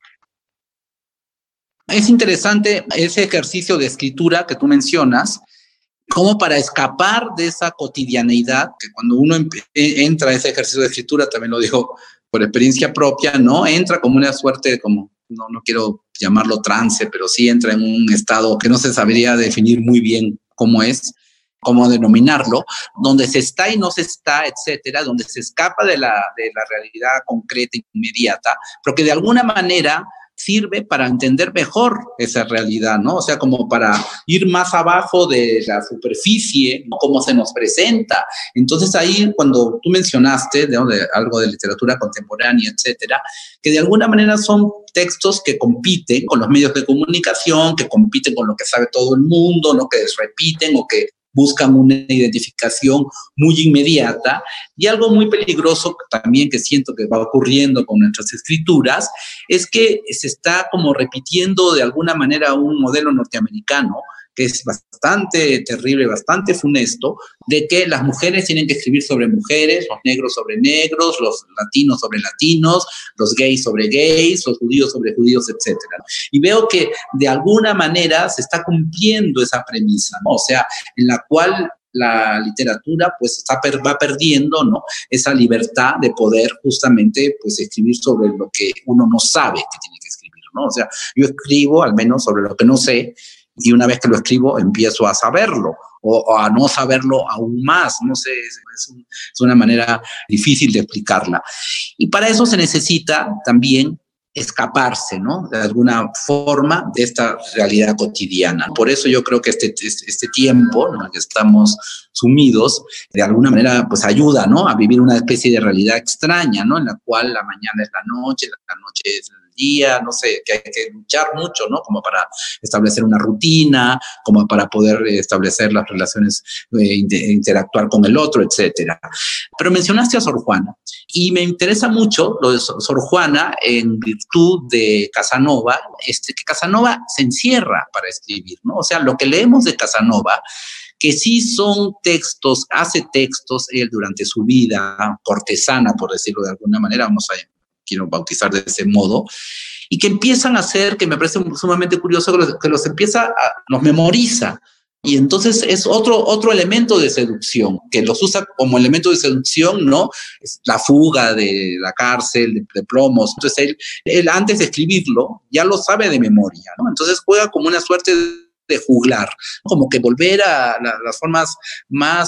Es interesante ese ejercicio de escritura que tú mencionas, como para escapar de esa cotidianeidad, que cuando uno entra a ese ejercicio de escritura, también lo digo por experiencia propia, ¿no? Entra como una suerte, como, no quiero llamarlo trance, pero sí entra en un estado que no se sabría definir muy bien cómo es, cómo denominarlo, donde se está y no se está, etcétera, donde se escapa de la realidad concreta e inmediata, pero que de alguna manera sirve para entender mejor esa realidad, ¿no? O sea, como para ir más abajo de la superficie, ¿no? Cómo se nos presenta. Entonces ahí, cuando tú mencionaste de algo de literatura contemporánea, etcétera, que de alguna manera son textos que compiten con los medios de comunicación, que compiten con lo que sabe todo el mundo, ¿no? Que repiten o que buscan una identificación muy inmediata, y algo muy peligroso también que siento que va ocurriendo con nuestras escrituras es que se está como repitiendo de alguna manera un modelo norteamericano que es bastante terrible, bastante funesto, de que las mujeres tienen que escribir sobre mujeres, los negros sobre negros, los latinos sobre latinos, los gays sobre gays, los judíos sobre judíos, etcétera. Y veo que de alguna manera se está cumpliendo esa premisa, ¿no? O sea, en la cual la literatura pues va perdiendo, ¿no? Esa libertad de poder justamente pues escribir sobre lo que uno no sabe que tiene que escribir, ¿no? O sea, yo escribo al menos sobre lo que no sé, y una vez que lo escribo empiezo a saberlo o a no saberlo aún más, no sé, es una manera difícil de explicarla. Y para eso se necesita también escaparse, ¿no? De alguna forma de esta realidad cotidiana. Por eso yo creo que este tiempo en el que estamos sumidos, de alguna manera, pues ayuda, ¿no? A vivir una especie de realidad extraña, ¿no? En la cual la mañana es la noche es el día, no sé, que hay que luchar mucho, ¿no? Como para establecer una rutina, como para poder establecer las relaciones, interactuar con el otro, etcétera. Pero mencionaste a Sor Juana, y me interesa mucho lo de Sor Juana en virtud de Casanova, que Casanova se encierra para escribir, ¿no? O sea, lo que leemos de Casanova, que sí son textos, hace textos él durante su vida cortesana, por decirlo de alguna manera, quiero bautizar de ese modo, y que empiezan a hacer, que me parece sumamente curioso, que los memoriza. Y entonces es otro elemento de seducción, que los usa como elemento de seducción, ¿no? Es la fuga de la cárcel, de plomos. Entonces él antes de escribirlo ya lo sabe de memoria, ¿no? Entonces juega como una suerte de juglar, como que volver a las formas más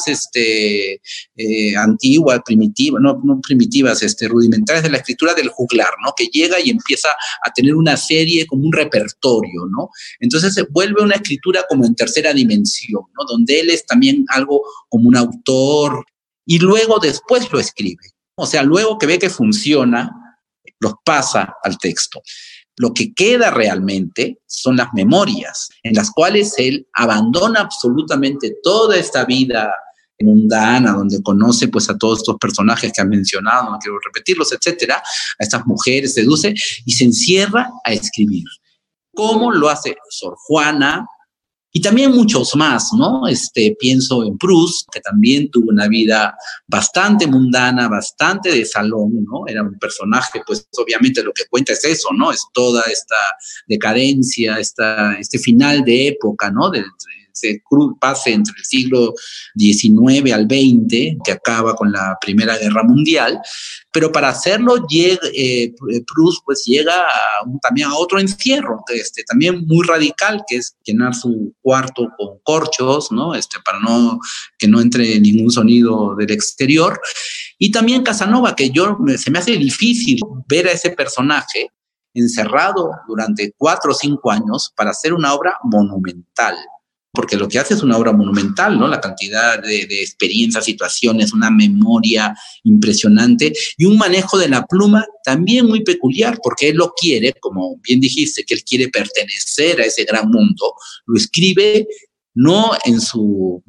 antiguas, primitivas, no primitivas, rudimentarias de la escritura del juglar, ¿no? Que llega y empieza a tener una serie como un repertorio, ¿no? Entonces se vuelve una escritura como en tercera dimensión, ¿no? Donde él es también algo como un autor y luego después lo escribe. O sea, luego que ve que funciona, los pasa al texto. Lo que queda realmente son las memorias, en las cuales él abandona absolutamente toda esta vida mundana, donde conoce pues a todos estos personajes que han mencionado, no quiero repetirlos, etcétera, a estas mujeres, seduce y se encierra a escribir. ¿Cómo lo hace Sor Juana? Y también muchos más, ¿no? Pienso en Proust, que también tuvo una vida bastante mundana, bastante de salón, ¿no? Era un personaje, pues obviamente lo que cuenta es eso, ¿no? Es toda esta decadencia, este final de época, ¿no? Ese pase entre el siglo XIX al XX, que acaba con la Primera Guerra Mundial, pero para hacerlo Proust pues llega también a otro encierro, también muy radical, que es llenar su cuarto con corchos, ¿no? Para que no entre ningún sonido del exterior. Y también Casanova, que se me hace difícil ver a ese personaje encerrado durante 4 o 5 años para hacer una obra monumental. Porque lo que hace es una obra monumental, ¿no? La cantidad de experiencias, situaciones, una memoria impresionante y un manejo de la pluma también muy peculiar, porque él lo quiere, como bien dijiste, que él quiere pertenecer a ese gran mundo, lo escribe no en su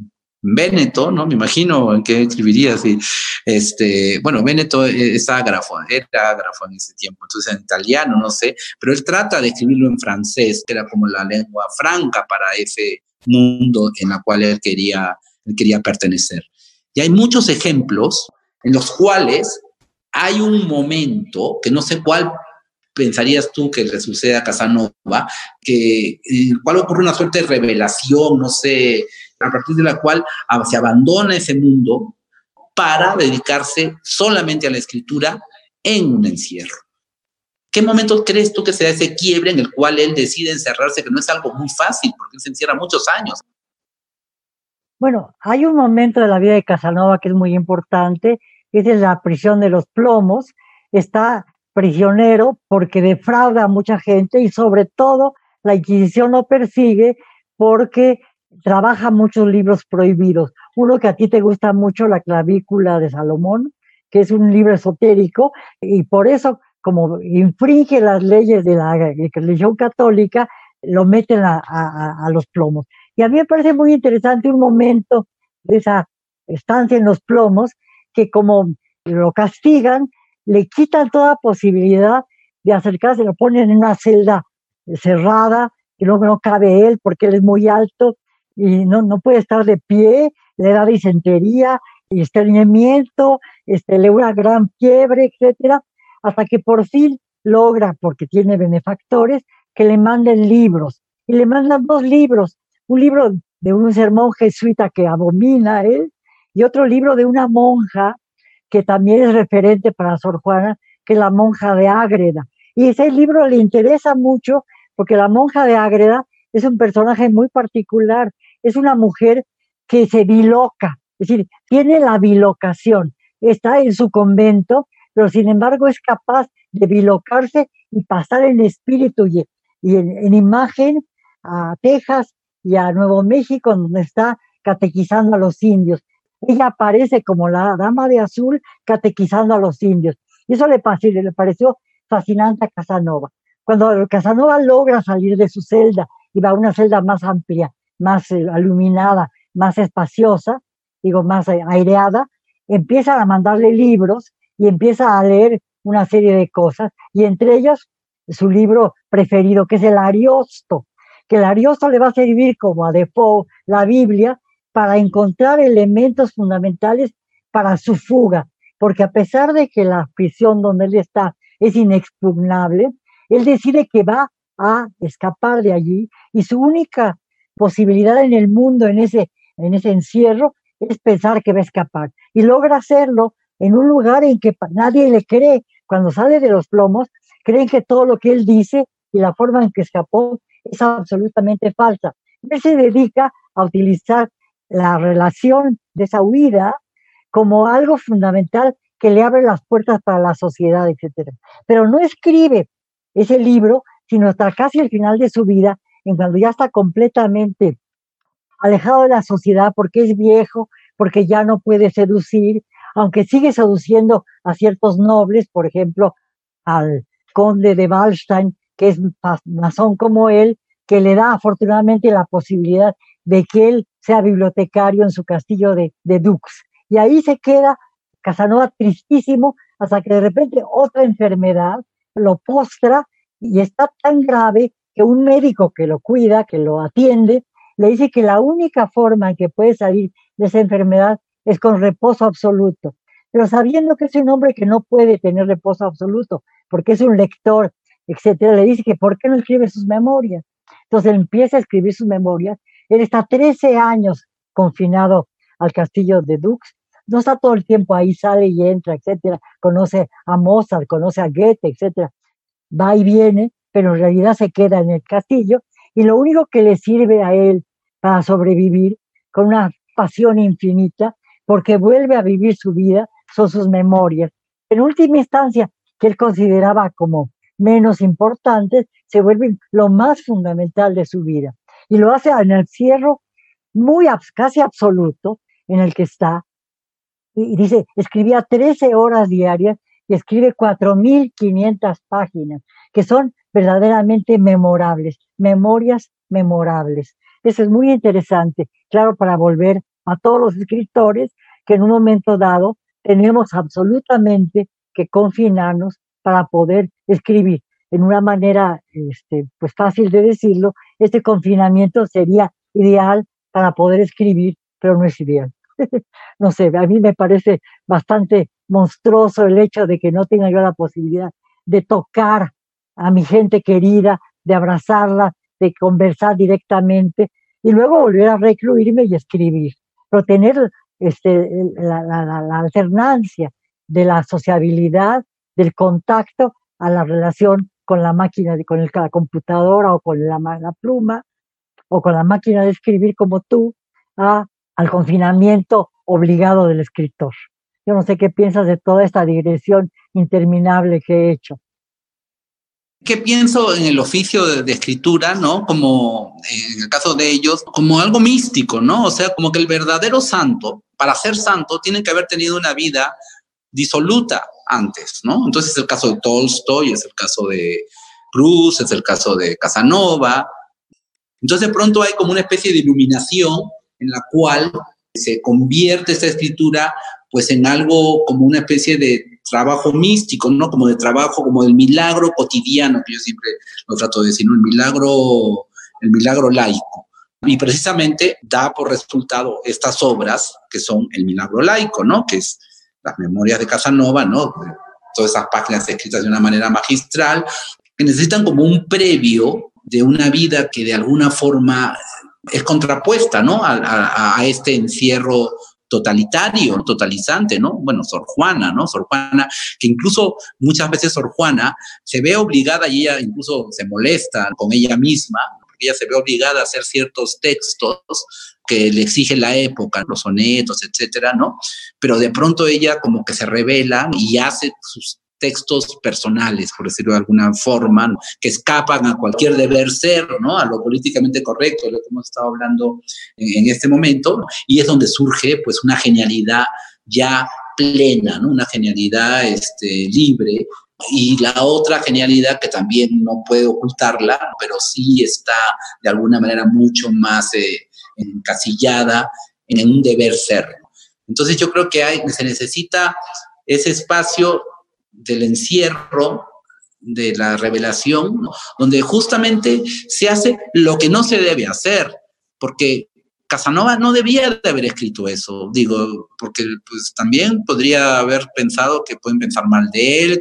Véneto, ¿no? Me imagino en qué escribiría así. Bueno, Véneto es ágrafo, era ágrafo en ese tiempo, entonces en italiano, no sé, pero él trata de escribirlo en francés, que era como la lengua franca para ese mundo en la cual él quería pertenecer. Y hay muchos ejemplos en los cuales hay un momento, que no sé cuál pensarías tú que le sucede a Casanova, que cuál ocurre una suerte de revelación, no sé, a partir de la cual se abandona ese mundo para dedicarse solamente a la escritura en un encierro. ¿Qué momento crees tú que se da ese quiebre en el cual él decide encerrarse, que no es algo muy fácil, porque él se encierra muchos años? Bueno, hay un momento de la vida de Casanova que es muy importante, que es en la prisión de los Plomos. Está prisionero porque defrauda a mucha gente y sobre todo la Inquisición lo persigue porque trabaja muchos libros prohibidos. Uno que a ti te gusta mucho, La clavícula de Salomón, que es un libro esotérico y por eso, como infringe las leyes de la religión católica, lo meten a los plomos. Y a mí me parece muy interesante un momento de esa estancia en los plomos, que como lo castigan, le quitan toda posibilidad de acercarse, lo ponen en una celda cerrada, que no cabe él porque él es muy alto y no puede estar de pie, le da disentería y estreñimiento, le da una gran fiebre, etcétera, hasta que por fin logra, porque tiene benefactores, que le manden libros. Y le mandan 2 libros, un libro de un sermón jesuita que abomina a él y otro libro de una monja que también es referente para Sor Juana, que es la monja de Ágreda. Y ese libro le interesa mucho porque la monja de Ágreda es un personaje muy particular, es una mujer que se biloca, es decir, tiene la bilocación, está en su convento, pero sin embargo es capaz de bilocarse y pasar en espíritu y en imagen a Texas y a Nuevo México, donde está catequizando a los indios. Ella aparece como la dama de azul catequizando a los indios. Y eso le pareció fascinante a Casanova. Cuando Casanova logra salir de su celda y va a una celda más amplia, más iluminada, más espaciosa, digo, más aireada, empiezan a mandarle libros y empieza a leer una serie de cosas, y entre ellos su libro preferido, que es el Ariosto, que el Ariosto le va a servir como a Defoe la Biblia para encontrar elementos fundamentales para su fuga, porque a pesar de que la prisión donde él está es inexpugnable, él decide que va a escapar de allí y su única posibilidad en el mundo, en ese encierro, es pensar que va a escapar. Y logra hacerlo en un lugar en que nadie le cree. Cuando sale de los plomos, creen que todo lo que él dice y la forma en que escapó es absolutamente falsa. Él se dedica a utilizar la relación de esa huida como algo fundamental que le abre las puertas para la sociedad, etcétera. Pero no escribe ese libro, sino hasta casi el final de su vida, en cuando ya está completamente alejado de la sociedad porque es viejo, porque ya no puede seducir, aunque sigue seduciendo a ciertos nobles, por ejemplo, al conde de Wallstein, que es masón como él, que le da afortunadamente la posibilidad de que él sea bibliotecario en su castillo de Dux. Y ahí se queda Casanova tristísimo hasta que de repente otra enfermedad lo postra y está tan grave que un médico que lo cuida, que lo atiende, le dice que la única forma en que puede salir de esa enfermedad es con reposo absoluto. Pero sabiendo que es un hombre que no puede tener reposo absoluto, porque es un lector, etcétera, le dice que por qué no escribe sus memorias. Entonces él empieza a escribir sus memorias. Él está 13 años confinado al castillo de Dux. No está todo el tiempo ahí, sale y entra, etcétera. Conoce a Mozart, conoce a Goethe, etcétera. Va y viene, pero en realidad se queda en el castillo y lo único que le sirve a él para sobrevivir con una pasión infinita, porque vuelve a vivir su vida, son sus memorias. En última instancia, que él consideraba como menos importantes, se vuelven lo más fundamental de su vida. Y lo hace en el encierro casi absoluto en el que está. Y dice, escribía 13 horas diarias y escribe 4.500 páginas, que son verdaderamente memorables, memorias memorables. Eso es muy interesante, claro, para volver a todos los escritores que en un momento dado tenemos absolutamente que confinarnos para poder escribir. En una manera pues fácil de decirlo, este confinamiento sería ideal para poder escribir, pero no es ideal. No sé, a mí me parece bastante monstruoso el hecho de que no tenga yo la posibilidad de tocar a mi gente querida, de abrazarla, de conversar directamente y luego volver a recluirme y escribir. Pero tener la alternancia de la sociabilidad, del contacto a la relación con la máquina, con la computadora o con la pluma o con la máquina de escribir como tú, al confinamiento obligado del escritor. Yo no sé qué piensas de toda esta digresión interminable que he hecho. ¿Qué pienso en el oficio de escritura, ¿no? Como en el caso de ellos, como algo místico, ¿no? O sea, como que el verdadero santo, para ser santo, tiene que haber tenido una vida disoluta antes, ¿no? Entonces es el caso de Tolstoy, es el caso de Cruz, es el caso de Casanova. Entonces de pronto hay como una especie de iluminación en la cual se convierte esta escritura pues en algo como una especie de trabajo místico, ¿no? Como de trabajo, como del milagro cotidiano, que yo siempre lo trato de decir, ¿no? El milagro laico. Y precisamente da por resultado estas obras que son el milagro laico, ¿no? Que es las memorias de Casanova, ¿no? Todas esas páginas escritas de una manera magistral, que necesitan como un previo de una vida que de alguna forma es contrapuesta, ¿no? A este encierro totalitario, totalizante, ¿no? Bueno, Sor Juana, ¿no? Sor Juana, que incluso muchas veces Sor Juana se ve obligada y ella incluso se molesta con ella misma, porque ella se ve obligada a hacer ciertos textos que le exige la época, los sonetos, etcétera, ¿no? Pero de pronto ella como que se revela y hace sus textos personales, por decirlo de alguna forma, ¿no? Que escapan a cualquier deber ser, ¿no? A lo políticamente correcto, de lo que hemos estado hablando en este momento, ¿no? Y es donde surge pues una genialidad ya plena, ¿no? Una genialidad libre. Y la otra genialidad que también no puede ocultarla, pero sí está de alguna manera mucho más encasillada en un deber ser. Entonces yo creo que se necesita ese espacio del encierro, de la revelación, ¿no? Donde justamente se hace lo que no se debe hacer, porque Casanova no debía de haber escrito eso, digo, porque pues también podría haber pensado que pueden pensar mal de él,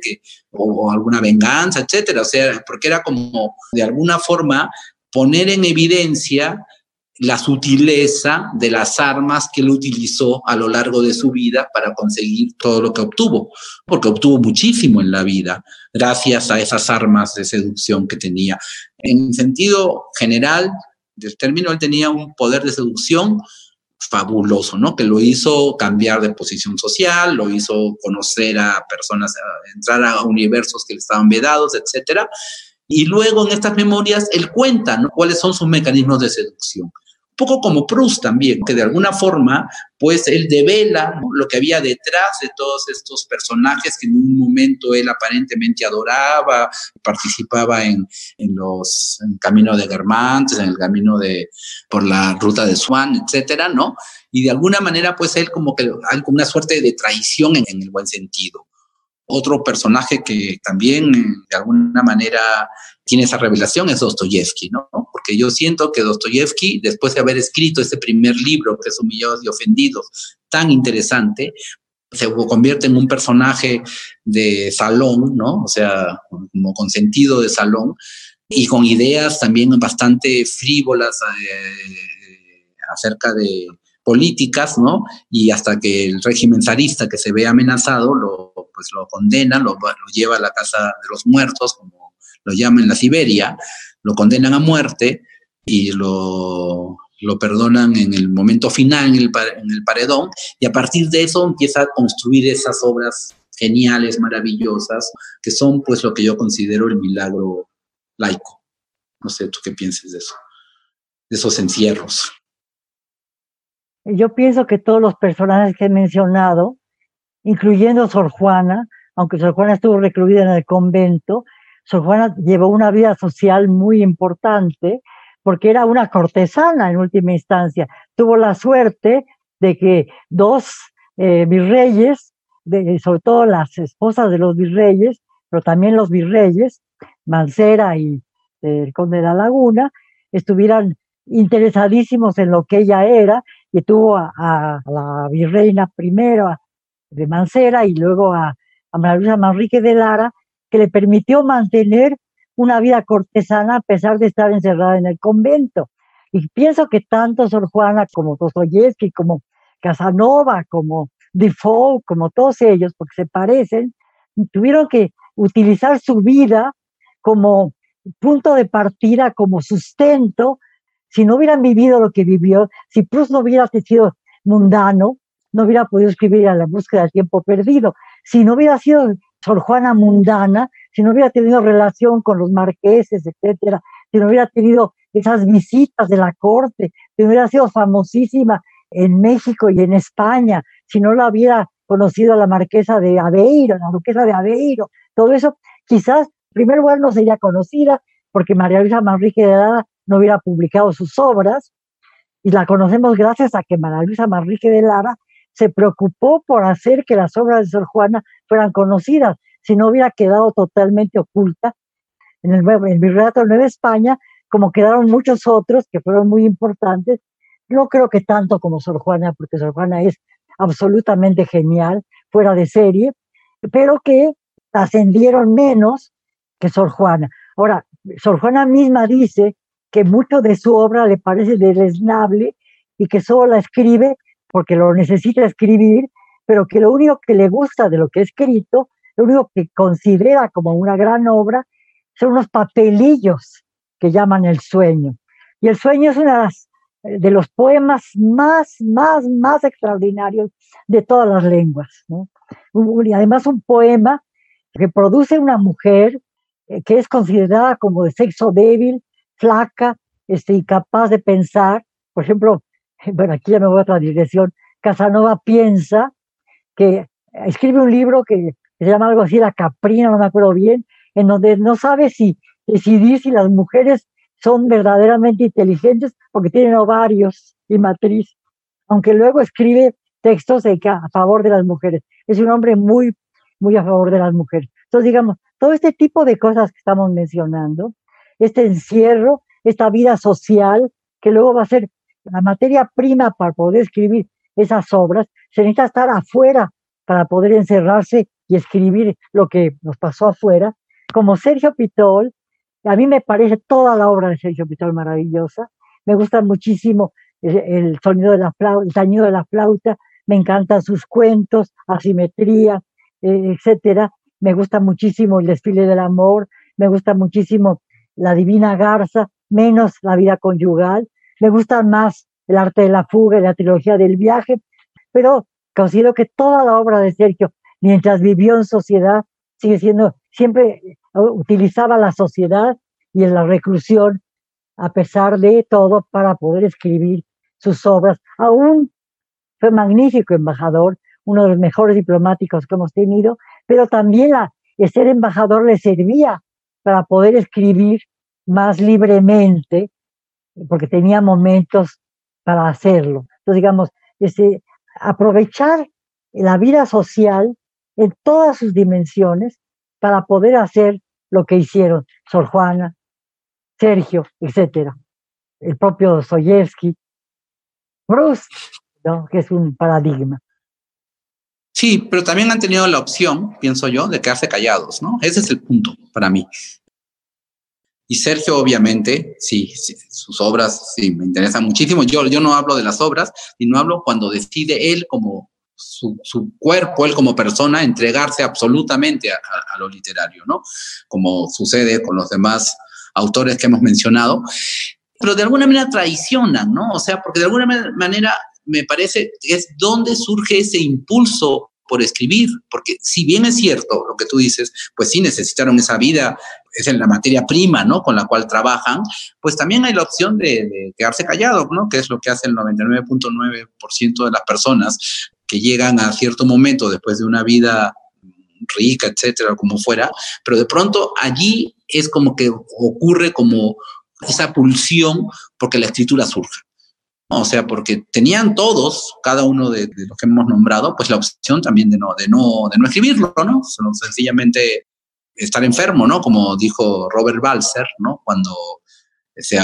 o alguna venganza, etcétera, o sea, porque era como de alguna forma poner en evidencia la sutileza de las armas que él utilizó a lo largo de su vida para conseguir todo lo que obtuvo, porque obtuvo muchísimo en la vida gracias a esas armas de seducción que tenía. En sentido general del término, él tenía un poder de seducción fabuloso, ¿no? Que lo hizo cambiar de posición social, lo hizo conocer a personas, entrar a universos que le estaban vedados, etcétera. Y luego en estas memorias él cuenta, ¿no? Cuáles son sus mecanismos de seducción. Un poco como Proust también, que de alguna forma, pues él devela, ¿no? Lo que había detrás de todos estos personajes que en un momento él aparentemente adoraba, participaba en el camino de Guermantes, en el camino por la ruta de Swan, etcétera, ¿no? Y de alguna manera, pues él como que hay como una suerte de traición en el buen sentido. Otro personaje que también de alguna manera tiene esa revelación es Dostoyevsky, ¿no? Porque yo siento que Dostoyevsky, después de haber escrito este primer libro, que es Humillados y Ofendidos, tan interesante, se convierte en un personaje de salón, ¿no? O sea, como con sentido de salón y con ideas también bastante frívolas acerca de políticas, ¿no? Y hasta que el régimen zarista, que se ve amenazado, lo condena, lo lleva a la casa de los muertos, como lo llaman en la Siberia, lo condenan a muerte y lo perdonan en el momento final, en el paredón, y a partir de eso empieza a construir esas obras geniales, maravillosas, que son pues lo que yo considero el milagro laico. No sé, ¿tú qué piensas de eso? De esos encierros. Yo pienso que todos los personajes que he mencionado, incluyendo Sor Juana, aunque Sor Juana estuvo recluida en el convento, Sor Juana llevó una vida social muy importante porque era una cortesana en última instancia. Tuvo la suerte de que dos virreyes, sobre todo las esposas de los virreyes, pero también los virreyes, Mancera y el conde de la Laguna, estuvieran interesadísimos en lo que ella era, y tuvo a la virreina primero de Mancera y luego a María Luisa Manrique de Lara, que le permitió mantener una vida cortesana a pesar de estar encerrada en el convento. Y pienso que tanto Sor Juana como Dostoyevsky, como Casanova, como Defoe, como todos ellos, porque se parecen, tuvieron que utilizar su vida como punto de partida, como sustento. Si no hubieran vivido lo que vivió, si Proust no hubiera sido mundano, no hubiera podido escribir A la búsqueda del tiempo perdido. Si no hubiera sido Sor Juana mundana, si no hubiera tenido relación con los marqueses, etcétera, si no hubiera tenido esas visitas de la corte, si no hubiera sido famosísima en México y en España, si no la hubiera conocido a la marquesa de Aveiro, la duquesa de Aveiro, todo eso, quizás, en primer lugar, no sería conocida, porque María Luisa Manrique de Lara no hubiera publicado sus obras, y la conocemos gracias a que María Luisa Manrique de Lara se preocupó por hacer que las obras de Sor Juana fueran conocidas, si no hubiera quedado totalmente oculta en el Virreinato de Nueva España, como quedaron muchos otros que fueron muy importantes. No creo que tanto como Sor Juana, porque Sor Juana es absolutamente genial, fuera de serie, pero que ascendieron menos que Sor Juana. Ahora, Sor Juana misma dice que mucho de su obra le parece deleznable y que solo la escribe porque lo necesita escribir, pero que lo único que le gusta de lo que ha escrito, lo único que considera como una gran obra, son unos papelillos que llaman El sueño. Y El sueño es uno de los poemas más extraordinarios de todas las lenguas, ¿no? Y además un poema que produce una mujer que es considerada como de sexo débil, flaca, incapaz de pensar. Por ejemplo, bueno, aquí ya me voy a otra dirección. Casanova piensa que escribe un libro que se llama algo así, La Caprina, no me acuerdo bien, en donde no sabe si decidir si las mujeres son verdaderamente inteligentes porque tienen ovarios y matriz, aunque luego escribe textos a favor de las mujeres. Es un hombre muy, muy a favor de las mujeres. Entonces, digamos, todo este tipo de cosas que estamos mencionando, este encierro, esta vida social, que luego va a ser la materia prima para poder escribir esas obras, se necesita estar afuera para poder encerrarse y escribir lo que nos pasó afuera. Como Sergio Pitol, a mí me parece toda la obra de Sergio Pitol maravillosa. Me gusta muchísimo el sonido de la flauta, el tañido de la flauta. Me encantan sus cuentos, Asimetría, etcétera. Me gusta muchísimo El desfile del amor. Me gusta muchísimo La divina garza, menos La vida conyugal. Me gusta más El arte de la fuga y la trilogía del viaje. Pero considero que toda la obra de Sergio, mientras vivió en sociedad, sigue siendo, siempre utilizaba la sociedad y en la reclusión, a pesar de todo, para poder escribir sus obras. Aún fue magnífico embajador, uno de los mejores diplomáticos que hemos tenido, pero también el ser embajador le servía para poder escribir más libremente, porque tenía momentos para hacerlo. Entonces, digamos, aprovechar la vida social en todas sus dimensiones para poder hacer lo que hicieron Sor Juana, Sergio, etcétera. El propio Dostoyevsky, Proust, ¿no? Que es un paradigma. Sí, pero también han tenido la opción, pienso yo, de quedarse callados, ¿no? Ese es el punto para mí. Y Sergio, obviamente, sí, sus obras sí me interesan muchísimo. Yo no hablo de las obras, sino hablo cuando decide él como su cuerpo, él como persona, entregarse absolutamente a lo literario, ¿no? Como sucede con los demás autores que hemos mencionado. Pero de alguna manera traicionan, ¿no? O sea, porque de alguna manera me parece que es donde surge ese impulso por escribir, porque si bien es cierto lo que tú dices, pues sí necesitaron esa vida, es en la materia prima, ¿no? Con la cual trabajan, pues también hay la opción de quedarse callados, ¿no? Que es lo que hace el 99.9% de las personas que llegan a cierto momento después de una vida rica, etcétera, como fuera, pero de pronto allí es como que ocurre como esa pulsión porque la escritura surja. O sea, porque tenían todos, cada uno de los que hemos nombrado, pues la opción también de no escribirlo, ¿no? Sencillamente estar enfermo, ¿no? Como dijo Robert Balser, ¿no? Cuando se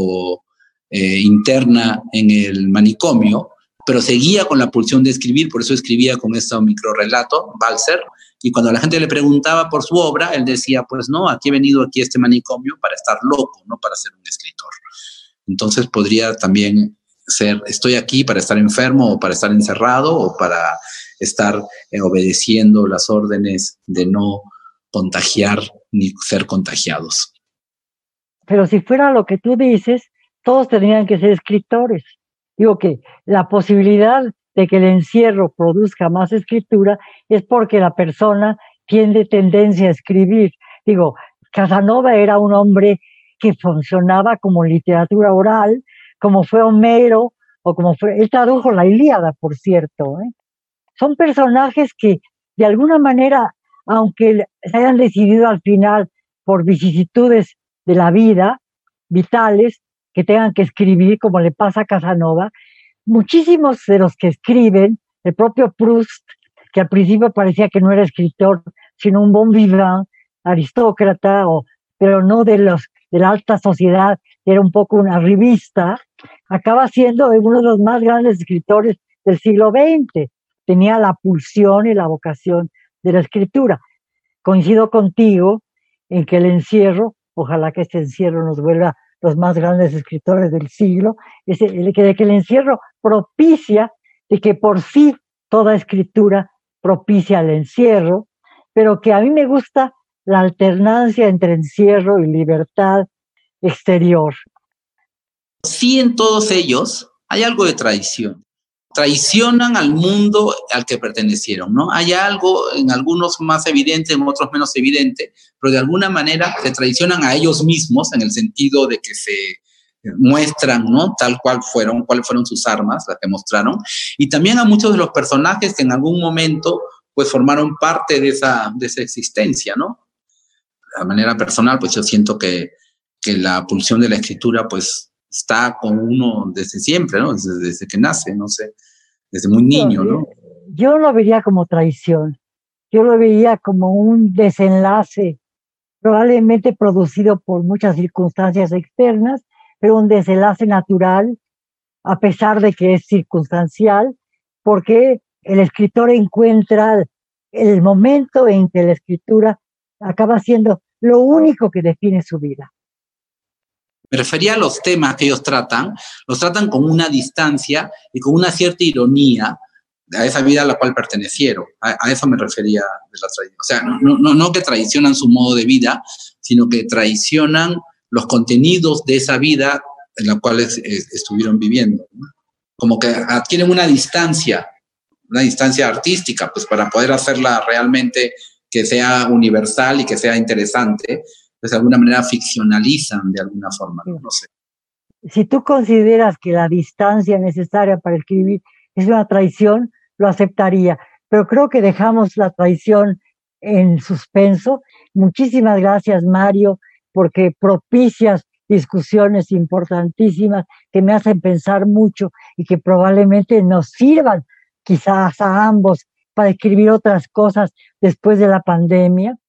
interna en el manicomio, pero seguía con la pulsión de escribir, por eso escribía con este microrrelato, Balser, y cuando la gente le preguntaba por su obra, él decía, pues no, aquí he venido aquí a este manicomio para estar loco, no para ser un escritor. Entonces podría también ser, estoy aquí para estar enfermo o para estar encerrado o para estar obedeciendo las órdenes de no contagiar ni ser contagiados. Pero si fuera lo que tú dices, todos tendrían que ser escritores. Digo que la posibilidad de que el encierro produzca más escritura es porque la persona tiene tendencia a escribir. Digo, Casanova era un hombre que funcionaba como literatura oral, como fue Homero, o como fue, él tradujo la Ilíada, por cierto. Son personajes que, de alguna manera, aunque se hayan decidido al final por vicisitudes de la vida, vitales, que tengan que escribir, como le pasa a Casanova, muchísimos de los que escriben, el propio Proust, que al principio parecía que no era escritor, sino un bon vivant, aristócrata, pero no de la alta sociedad, era un poco una revista, acaba siendo uno de los más grandes escritores del siglo XX. Tenía la pulsión y la vocación de la escritura. Coincido contigo en que el encierro, ojalá que este encierro nos vuelva los más grandes escritores del siglo, es de que el encierro propicia, de que por sí toda escritura propicia el encierro, pero que a mí me gusta la alternancia entre encierro y libertad exterior. Sí, en todos ellos hay algo de traición. Traicionan al mundo al que pertenecieron, ¿no? Hay algo, en algunos más evidente, en otros menos evidente, pero de alguna manera se traicionan a ellos mismos en el sentido de que se muestran, ¿no? Tal cuáles fueron sus armas, las que mostraron, y también a muchos de los personajes que en algún momento pues formaron parte de esa existencia, ¿no? De manera personal, pues yo siento que la pulsión de la escritura, pues está con uno desde siempre, ¿no? Desde que nace, no sé, desde muy niño, ¿no? Yo lo vería como traición, yo lo vería como un desenlace, probablemente producido por muchas circunstancias externas, pero un desenlace natural, a pesar de que es circunstancial, porque el escritor encuentra el momento en que la escritura acaba siendo lo único que define su vida. Me refería a los temas que ellos los tratan con una distancia y con una cierta ironía a esa vida a la cual pertenecieron. A eso me refería de la tradición. O sea, no que traicionan su modo de vida, sino que traicionan los contenidos de esa vida en la cual estuvieron viviendo, ¿no? Como que adquieren una distancia artística, pues para poder hacerla realmente que sea universal y que sea interesante, pues de alguna manera ficcionalizan de alguna forma, no sé. Si tú consideras que la distancia necesaria para escribir es una traición, lo aceptaría, pero creo que dejamos la traición en suspenso. Muchísimas gracias, Mario, porque propicias discusiones importantísimas que me hacen pensar mucho y que probablemente nos sirvan quizás a ambos para escribir otras cosas después de la pandemia.